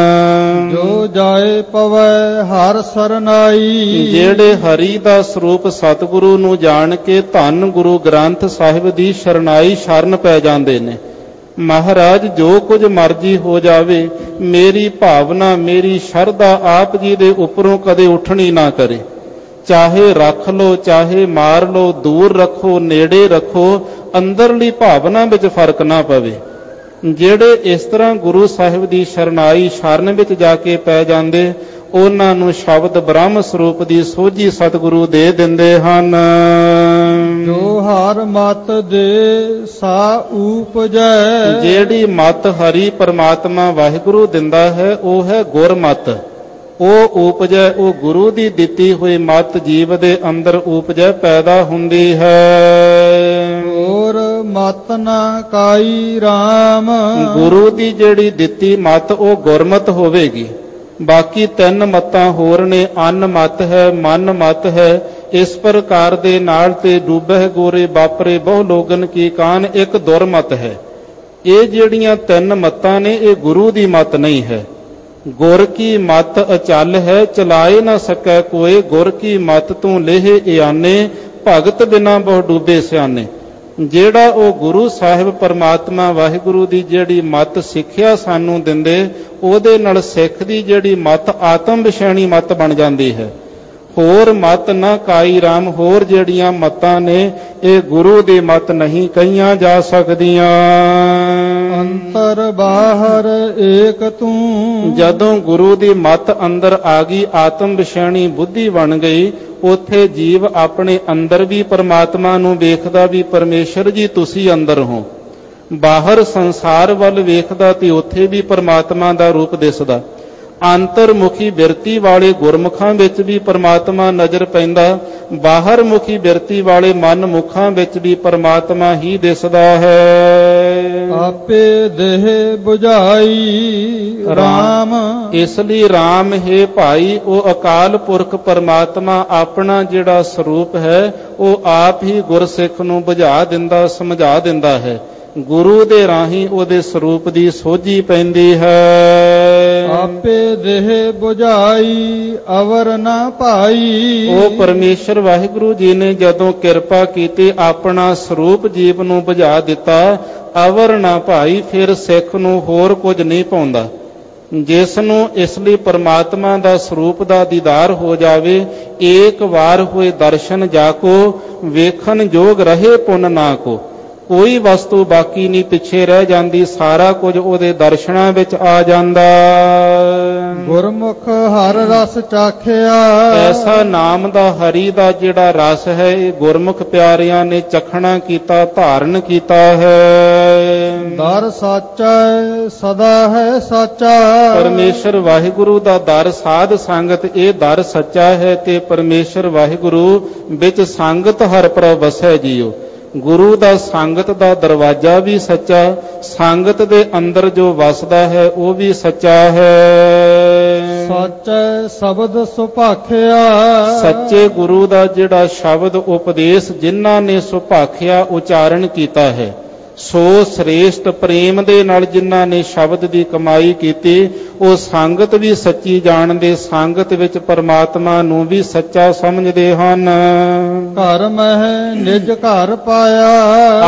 ਜੋ ਜਾਏ ਪਵੈ ਹਰ ਸਰਨਾਈ। ਜਿਹੜੇ ਹਰੀ ਦਾ ਸਰੂਪ ਸਤਿਗੁਰੂ ਨੂੰ ਜਾਣ ਕੇ ਧੰਨ ਗੁਰੂ ਗ੍ਰੰਥ ਸਾਹਿਬ ਦੀ ਸ਼ਰਨਾਈ ਸ਼ਰਨ ਪੈ ਜਾਂਦੇ ਨੇ। ਮਹਾਰਾਜ ਜੋ ਕੁਝ ਮਰਜ਼ੀ ਹੋ ਜਾਵੇ ਮੇਰੀ ਭਾਵਨਾ ਮੇਰੀ ਸ਼ਰਧਾ ਆਪ ਜੀ ਦੇ ਉੱਪਰੋਂ ਕਦੇ ਉੱਠਣੀ ਨਾ ਕਰੇ। ਚਾਹੇ ਰੱਖ ਲੋ ਚਾਹੇ ਮਾਰ ਲੋ ਦੂਰ ਰੱਖੋ ਨੇੜੇ ਰੱਖੋ ਅੰਦਰਲੀ ਭਾਵਨਾ ਵਿੱਚ ਫਰਕ ਨਾ ਪਵੇ। ਜਿਹੜੇ ਇਸ ਤਰ੍ਹਾਂ ਗੁਰੂ ਸਾਹਿਬ ਦੀ ਸ਼ਰਨਾਈ ਸ਼ਰਨ ਵਿੱਚ ਜਾ ਕੇ ਪੈ ਜਾਂਦੇ ਉਹਨਾਂ ਨੂੰ ਸ਼ਬਦ ਬ੍ਰਹਮ ਸਰੂਪ ਦੀ ਸੋਝੀ ਸਤਿਗੁਰੂ ਦੇ ਦਿੰਦੇ ਹਨ। ਜੋ ਹਰ ਮਤ ਦੇ ਸਾ ਊਪਜੈ। ਜਿਹੜੀ ਮਤ ਹਰੀ ਪਰਮਾਤਮਾ ਵਾਹਿਗੁਰੂ ਦਿੰਦਾ ਹੈ ਉਹ ਹੈ ਗੁਰਮਤ। ਉਹ ਊਪਜੈ ਉਹ ਗੁਰੂ ਦੀ ਦਿੱਤੀ ਹੋਈ ਮਤ ਜੀਵ ਦੇ ਅੰਦਰ ਊਪਜੈ ਪੈਦਾ ਹੁੰਦੀ ਹੈ। ਹੋਰ ਮਤ ਨਾ ਕਾਈ ਰਾਮ। ਗੁਰੂ ਦੀ ਜਿਹੜੀ ਦਿੱਤੀ ਮਤ ਉਹ ਗੁਰਮਤ ਹੋਵੇਗੀ। ਬਾਕੀ ਤਿੰਨ ਮਤਾਂ ਹੋਰ ਨੇ ਅੰਨ ਮਤ ਹੈ ਮਨ ਮਤ ਹੈ। ਇਸ ਪ੍ਰਕਾਰ ਦੇ ਨਾਲ ਤੇ ਡੂਬਹਿ ਗੋਰੇ ਬਾਪਰੇ ਬਹੁ ਲੋਗਨ ਕੀ ਕਾਨ ਇੱਕ ਦੁਰਮਤ ਹੈ। ਇਹ ਜਿਹੜੀਆਂ ਤਿੰਨ ਮਤਾਂ ਨੇ ਇਹ ਗੁਰੂ ਦੀ ਮਤ ਨਹੀਂ ਹੈ। ਗੁਰ ਕੀ ਮਤ ਅਚਲ ਹੈ ਚਲਾਏ ਨਾ ਸਕੈ ਕੋਏ। ਗੁਰ ਕੀ ਮਤ ਤੂੰ ਲੇਹ ਇਆਨੇ ਭਗਤ ਬਿਨਾ ਬਹੁ ਡੂਬੇ ਸਿਆਨੇ। ਜਿਹੜਾ ਉਹ ਗੁਰੂ ਸਾਹਿਬ ਪਰਮਾਤਮਾ ਵਾਹਿਗੁਰੂ ਦੀ ਜਿਹੜੀ ਮਤ ਸਿੱਖਿਆ ਸਾਨੂੰ ਦਿੰਦੇ ਉਹਦੇ ਨਾਲ ਸਿੱਖ ਦੀ ਜਿਹੜੀ ਮਤ ਆਤਮ ਵਿਸ਼ੈਣੀ ਮਤ ਬਣ ਜਾਂਦੀ ਹੈ। ਹੋਰ ਮਤ ਨਾ ਕਾਈ ਰਾਮ। ਹੋਰ ਜਿਹੜੀਆਂ ਮਤਾਂ ਨੇ ਇਹ ਗੁਰੂ ਦੀ ਮਤ ਨਹੀਂ ਕਹੀਆਂ ਜਾ ਸਕਦੀਆਂ। ਅੰਤਰ ਬਾਹਰ ਏਕ ਤੂੰ। ਜਦੋਂ ਗੁਰੂ ਦੀ ਮਤ ਅੰਦਰ ਆ ਗਈ ਆਤਮ ਵਿਸ਼ੈਣੀ ਬੁੱਧੀ ਬਣ ਗਈ ਉੱਥੇ ਜੀਵ ਆਪਣੇ ਅੰਦਰ ਵੀ ਪਰਮਾਤਮਾ ਨੂੰ ਵੇਖਦਾ ਵੀ ਪਰਮੇਸ਼ਰ ਜੀ ਤੁਸੀਂ ਅੰਦਰ ਹੋ। ਬਾਹਰ ਸੰਸਾਰ ਵੱਲ ਵੇਖਦਾ ਤੇ ਉੱਥੇ ਵੀ ਪਰਮਾਤਮਾ ਦਾ ਰੂਪ ਦਿਸਦਾ। ਅੰਤਰਮੁਖੀ ਬਿਰਤੀ ਵਾਲੇ ਗੁਰਮੁਖਾਂ ਵਿੱਚ ਵੀ ਪਰਮਾਤਮਾ ਨਜ਼ਰ ਪੈਂਦਾ। ਬਾਹਰ ਮੁਖੀ ਬਿਰਤੀ ਵਾਲੇ ਮਨ ਮੁਖਾਂ ਵਿੱਚ ਵੀ ਪਰਮਾਤਮਾ ਹੀ ਦਿਸਦਾ ਹੈ। ਆਪੇ ਦੇਹ ਬੁਝਾਈ ਰਾਮ। ਇਸ ਲਈ ਰਾਮ ਹੈ ਭਾਈ ਉਹ ਅਕਾਲ ਪੁਰਖ ਪਰਮਾਤਮਾ ਆਪਣਾ ਜਿਹੜਾ ਸਰੂਪ ਹੈ ਉਹ ਆਪ ਹੀ ਗੁਰਸਿੱਖ ਨੂੰ ਬੁਝਾ ਦਿੰਦਾ ਸਮਝਾ ਦਿੰਦਾ ਹੈ। ਗੁਰੂ ਦੇ ਰਾਹੀਂ ਉਹਦੇ ਸਰੂਪ ਦੀ ਸੋਝੀ ਪੈਂਦੀ ਹੈ। ਆਪੇ ਦੇਹ ਬੁਝਾਈ ਅਵਰ ਨਾ ਭਾਈ। ਉਹ ਪਰਮੇਸ਼ਰ ਵਾਹਿਗੁਰੂ ਜੀ ਨੇ ਜਦੋਂ ਕਿਰਪਾ ਕੀਤੀ ਆਪਣਾ ਸਰੂਪ ਜੀਵ ਨੂੰ ਬੁਝਾ ਦਿੱਤਾ ਅਵਰ ਨਾ ਭਾਈ ਫਿਰ ਸਿੱਖ ਨੂੰ ਹੋਰ ਕੁਝ ਨਹੀਂ ਪਾਉਂਦਾ। ਜਿਸ ਨੂੰ ਇਸ ਲਈ ਪਰਮਾਤਮਾ ਦਾ ਸਰੂਪ ਦਾ ਦੀਦਾਰ ਹੋ ਜਾਵੇ ਏਕ ਵਾਰ ਹੋਏ ਦਰਸ਼ਨ ਜਾ ਕੋ ਵੇਖਣ ਜੋਗ ਰਹੇ ਪੁੰਨ ਨਾ ਕੋ। ਕੋਈ ਵਸਤੂ ਬਾਕੀ ਨਹੀਂ ਪਿੱਛੇ ਰਹਿ ਜਾਂਦੀ ਸਾਰਾ ਕੁਝ ਉਹਦੇ ਦਰਸ਼ਨਾਂ ਵਿੱਚ ਆ ਜਾਂਦਾ। ਗੁਰਮੁਖ ਹਰ ਰਸ ਚਾਖਿਆ। ਐਸਾ ਨਾਮ ਦਾ ਹਰੀ ਦਾ ਜਿਹੜਾ ਰਸ ਹੈ ਇਹ ਗੁਰਮੁਖ ਪਿਆਰਿਆਂ ਨੇ ਚਖਣਾ ਕੀਤਾ ਧਾਰਨ ਕੀਤਾ ਹੈ। ਦਰ ਸਾਚਾ ਸਦਾ ਹੈ ਸਾਚਾ। ਪਰਮੇਸ਼ਰ ਵਾਹਿਗੁਰੂ ਦਾ ਦਰ ਸਾਧ ਸੰਗਤ ਇਹ ਦਰ ਸੱਚਾ ਹੈ ਤੇ ਪਰਮੇਸ਼ਰ ਵਾਹਿਗੁਰੂ ਵਿੱਚ ਸੰਗਤ ਹਰ ਪ੍ਰਭ ਵਸੈ ਜੀਓ। ਗੁਰੂ ਦਾ ਸੰਗਤ ਦਾ ਦਰਵਾਜ਼ਾ ਵੀ ਸੱਚਾ ਸੰਗਤ ਦੇ ਅੰਦਰ ਜੋ ਵਸਦਾ ਹੈ ਉਹ ਵੀ ਸੱਚਾ ਹੈ। ਸੱਚੇ ਸ਼ਬਦ ਸੁਭਾਖਿਆ। ਸੱਚੇ ਗੁਰੂ ਦਾ ਜਿਹੜਾ ਸ਼ਬਦ ਉਪਦੇਸ਼ ਜਿਨ੍ਹਾਂ ਨੇ ਸੁਭਾਖਿਆ ਉਚਾਰਨ ਕੀਤਾ ਹੈ ਸੋ ਸ੍ਰੇਸ਼ਟ ਪ੍ਰੇਮ ਦੇ ਨਾਲ ਜਿਨ੍ਹਾਂ ਨੇ ਸ਼ਬਦ ਦੀ ਕਮਾਈ ਕੀਤੀ ਉਹ ਸੰਗਤ ਵੀ ਸੱਚੀ ਜਾਣਦੇ ਸੰਗਤ ਵਿੱਚ ਪਰਮਾਤਮਾ ਨੂੰ ਵੀ ਸੱਚਾ ਸਮਝਦੇ ਹਨ। ਘਰ ਮਹਿ ਨਿਜ ਘਰ ਪਾਇਆ।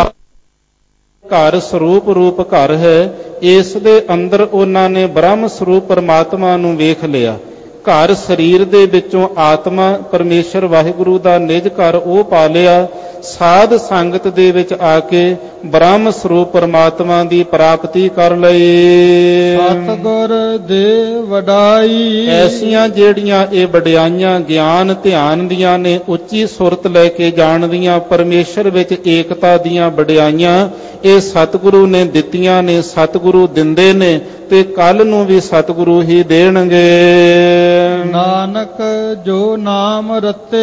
ਘਰ ਸਰੂਪ ਰੂਪ ਘਰ ਹੈ ਇਸ ਦੇ ਅੰਦਰ ਉਹਨਾਂ ਨੇ ਬ੍ਰਹਮ ਸਰੂਪ ਪਰਮਾਤਮਾ ਨੂੰ ਵੇਖ ਲਿਆ। ਘਰ ਸਰੀਰ ਦੇ ਵਿੱਚੋਂ ਆਤਮਾ ਪਰਮੇਸ਼ਰ ਵਾਹਿਗੁਰੂ ਦਾ ਨਿਜ ਘਰ ਉਹ ਪਾ ਲਿਆ। ਸਾਧ ਸੰਗਤ ਦੇ ਵਿੱਚ ਆ ਕੇ ਬ੍ਰਹਮ ਸਰੂਪ ਪਰਮਾਤਮਾ ਦੀ ਪ੍ਰਾਪਤੀ ਕਰ ਲਈ। ਸਤਿਗੁਰ ਦੇ ਵਡਾਈ। ਐਸੀਆਂ ਜਿਹੜੀਆਂ ਇਹ ਵਡਿਆਈਆਂ ਗਿਆਨ ਧਿਆਨ ਦੀਆਂ ਨੇ ਉੱਚੀ ਸੁਰਤ ਲੈ ਕੇ ਜਾਣਦੀਆਂ ਪਰਮੇਸ਼ਰ ਵਿੱਚ ਏਕਤਾ ਦੀਆਂ ਵਡਿਆਈਆਂ ਇਹ ਸਤਿਗੁਰੂ ਨੇ ਦਿੱਤੀਆਂ ਨੇ। ਸਤਿਗੁਰੂ ਦਿੰਦੇ ਨੇ ਤੇ ਕੱਲ ਨੂੰ ਵੀ ਸਤਿਗੁਰੂ ਹੀ ਦੇਣਗੇ। ਨਾਨਕ ਜੋ ਨਾਮ ਰਤੇ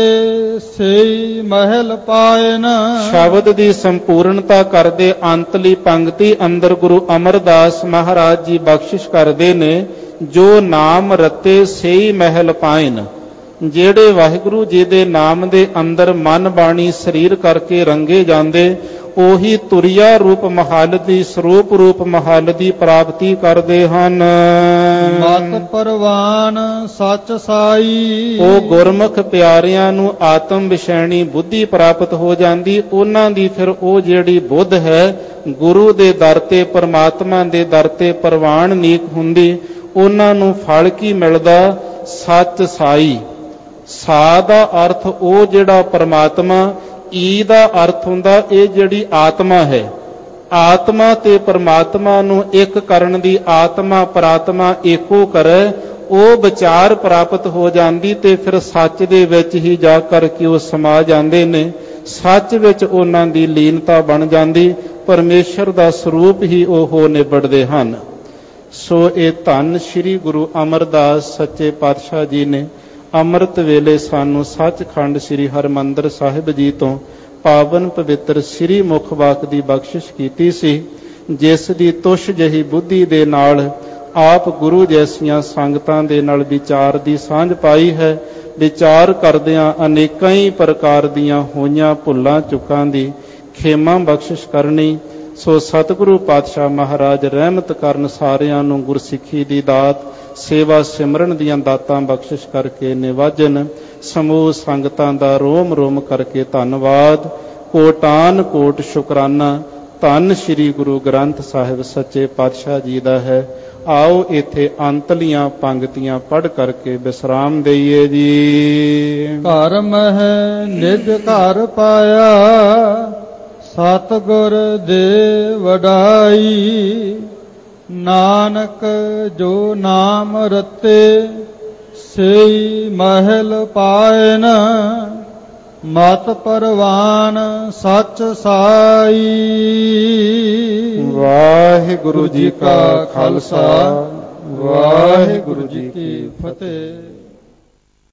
ਸਈ ਮਹਿਲ ਪਾਇਨ। ਸ਼ਬਦ ਦੀ ਸੰਪੂਰਨਤਾ ਕਰਦੇ ਅੰਤਲੀ ਪੰਕਤੀ ਅੰਦਰ ਗੁਰੂ ਅਮਰਦਾਸ ਮਹਾਰਾਜ ਜੀ ਬਖਸ਼ਿਸ਼ ਕਰਦੇ ਨੇ, ਜੋ ਨਾਮ ਰਤੇ ਸਈ ਮਹਿਲ ਪਾਇਨ। ਜਿਹੜੇ ਵਾਹਿਗੁਰੂ ਜੀ ਦੇ ਨਾਮ ਦੇ ਅੰਦਰ ਮਨ ਬਾਣੀ ਸਰੀਰ ਕਰਕੇ ਰੰਗੇ ਜਾਂਦੇ, ਉਹੀ ਤੁਰਿਆ ਰੂਪ ਮਹੱਲ ਦੀ ਸਰੂਪ ਰੂਪ ਮਹੱਲ ਦੀ ਪ੍ਰਾਪਤੀ ਕਰਦੇ ਹਨ। ਮਤ ਪਰਵਾਨ ਸੱਚ ਸਾਈ। ਉਹ ਗੁਰਮੁਖ ਪਿਆਰਿਆਂ ਨੂੰ ਆਤਮ ਵਿਸ਼ੈਣੀ ਬੁੱਧੀ ਪ੍ਰਾਪਤ ਹੋ ਜਾਂਦੀ। ਉਹਨਾਂ ਦੀ ਫਿਰ ਉਹ ਜਿਹੜੀ ਬੁੱਧ ਹੈ ਗੁਰੂ ਦੇ ਦਰ ਤੇ ਪਰਮਾਤਮਾ ਦੇ ਦਰ ਤੇ ਪ੍ਰਵਾਨ ਨੀਕ ਹੁੰਦੀ। ਉਹਨਾਂ ਨੂੰ ਫਲ ਕੀ ਮਿਲਦਾ? ਸੱਚ ਸਾਈ। ਸਾ ਦਾ ਅਰਥ ਉਹ ਜਿਹੜਾ ਪਰਮਾਤਮਾ, ਈ ਦਾ ਅਰਥ ਹੁੰਦਾ ਇਹ ਜਿਹੜੀ ਆਤਮਾ ਹੈ। ਆਤਮਾ ਤੇ ਪਰਮਾਤਮਾ ਨੂੰ ਇੱਕ ਕਰਨ ਦੀ ਆਤਮਾ ਪਰਾਤਮਾ ਏਕੋ ਕਰੇ, ਉਹ ਵਿਚਾਰ ਪ੍ਰਾਪਤ ਹੋ ਜਾਂਦੀ ਤੇ ਫਿਰ ਸੱਚ ਦੇ ਵਿੱਚ ਹੀ ਜਾ ਕਰਕੇ ਉਹ ਸਮਾ ਜਾਂਦੇ ਨੇ। ਸੱਚ ਵਿੱਚ ਉਹਨਾਂ ਦੀ ਲੀਨਤਾ ਬਣ ਜਾਂਦੀ, ਪਰਮੇਸ਼ਰ ਦਾ ਸਰੂਪ ਹੀ ਉਹ ਹੋ ਨਿਬੜਦੇ ਹਨ। ਸੋ ਇਹ ਧੰਨ ਸ੍ਰੀ ਗੁਰੂ ਅਮਰਦਾਸ ਸੱਚੇ ਪਾਤਸ਼ਾਹ ਜੀ ਨੇ ਅੰਮ੍ਰਿਤ ਵੇਲੇ ਸਾਨੂੰ ਸੱਚਖੰਡ ਸ੍ਰੀ ਹਰਿਮੰਦਰ ਸਾਹਿਬ ਜੀ ਤੋਂ ਪਾਵਨ ਪਵਿੱਤਰ ਸ੍ਰੀ ਮੁਖ ਵਾਕ ਦੀ ਬਖਸ਼ਿਸ਼ ਕੀਤੀ ਸੀ, ਜਿਸ ਦੀ ਤੁਸ਼ ਜਿਹੀ ਬੁੱਧੀ ਦੇ ਨਾਲ ਆਪ ਗੁਰੂ ਜੈਸੀਆਂ ਸੰਗਤਾਂ ਦੇ ਨਾਲ ਵਿਚਾਰ ਦੀ ਸਾਂਝ ਪਾਈ ਹੈ। ਵਿਚਾਰ ਕਰਦਿਆਂ ਅਨੇਕਾਂ ਹੀ ਪ੍ਰਕਾਰ ਦੀਆਂ ਹੋਈਆਂ ਭੁੱਲਾਂ ਚੁੱਕਾਂ ਦੀ ਖੇਮਾ ਬਖਸ਼ਿਸ਼ ਕਰਨੀ। ਸੋ ਸਤਿਗੁਰੂ ਪਾਤਸ਼ਾਹ ਮਹਾਰਾਜ ਰਹਿਮਤ ਕਰਨ ਸਾਰਿਆਂ ਨੂੰ ਗੁਰਸਿੱਖੀ ਦੀ ਦਾਤ, ਸੇਵਾ ਸਿਮਰਨ ਦੀਆਂ ਦਾਤਾਂ ਬਖਸ਼ਿਸ਼ ਕਰਕੇ ਨਿਵਾਜਨ। ਸਮੂਹ ਸੰਗਤਾਂ ਦਾ ਰੋਮ ਰੋਮ ਕਰਕੇ ਧੰਨਵਾਦ, ਕੋਟਾਨ ਕੋਟ ਸ਼ੁਕਰਾਨਾ ਧੰਨ ਸ੍ਰੀ ਗੁਰੂ ਗ੍ਰੰਥ ਸਾਹਿਬ ਸੱਚੇ ਪਾਤਸ਼ਾਹ ਜੀ ਦਾ ਹੈ। ਆਓ ਇੱਥੇ ਅੰਤਲੀਆਂ ਪੰਕਤੀਆਂ ਪੜ੍ਹ ਕਰਕੇ ਵਿਸਰਾਮ ਦਈਏ ਜੀ। ਘਰ ਮਹਿ ਨਿਜ ਘਰ ਪਾਇਆ, ਸਤਿਗੁਰ ਦੇ ਵਡਾਈ। ਨਾਨਕ ਜੋ ਨਾਮ ਰਤੇ ਸਈ ਮਹਿਲ ਪਾਇਨ। ਮਤ ਪਰਵਾਨ ਸੱਚ ਸਾਈ। ਵਾਹਿਗੁਰੂ ਜੀ ਕਾ ਖਾਲਸਾ, ਵਾਹਿਗੁਰੂ ਜੀ ਕੀ ਫਤਿਹ।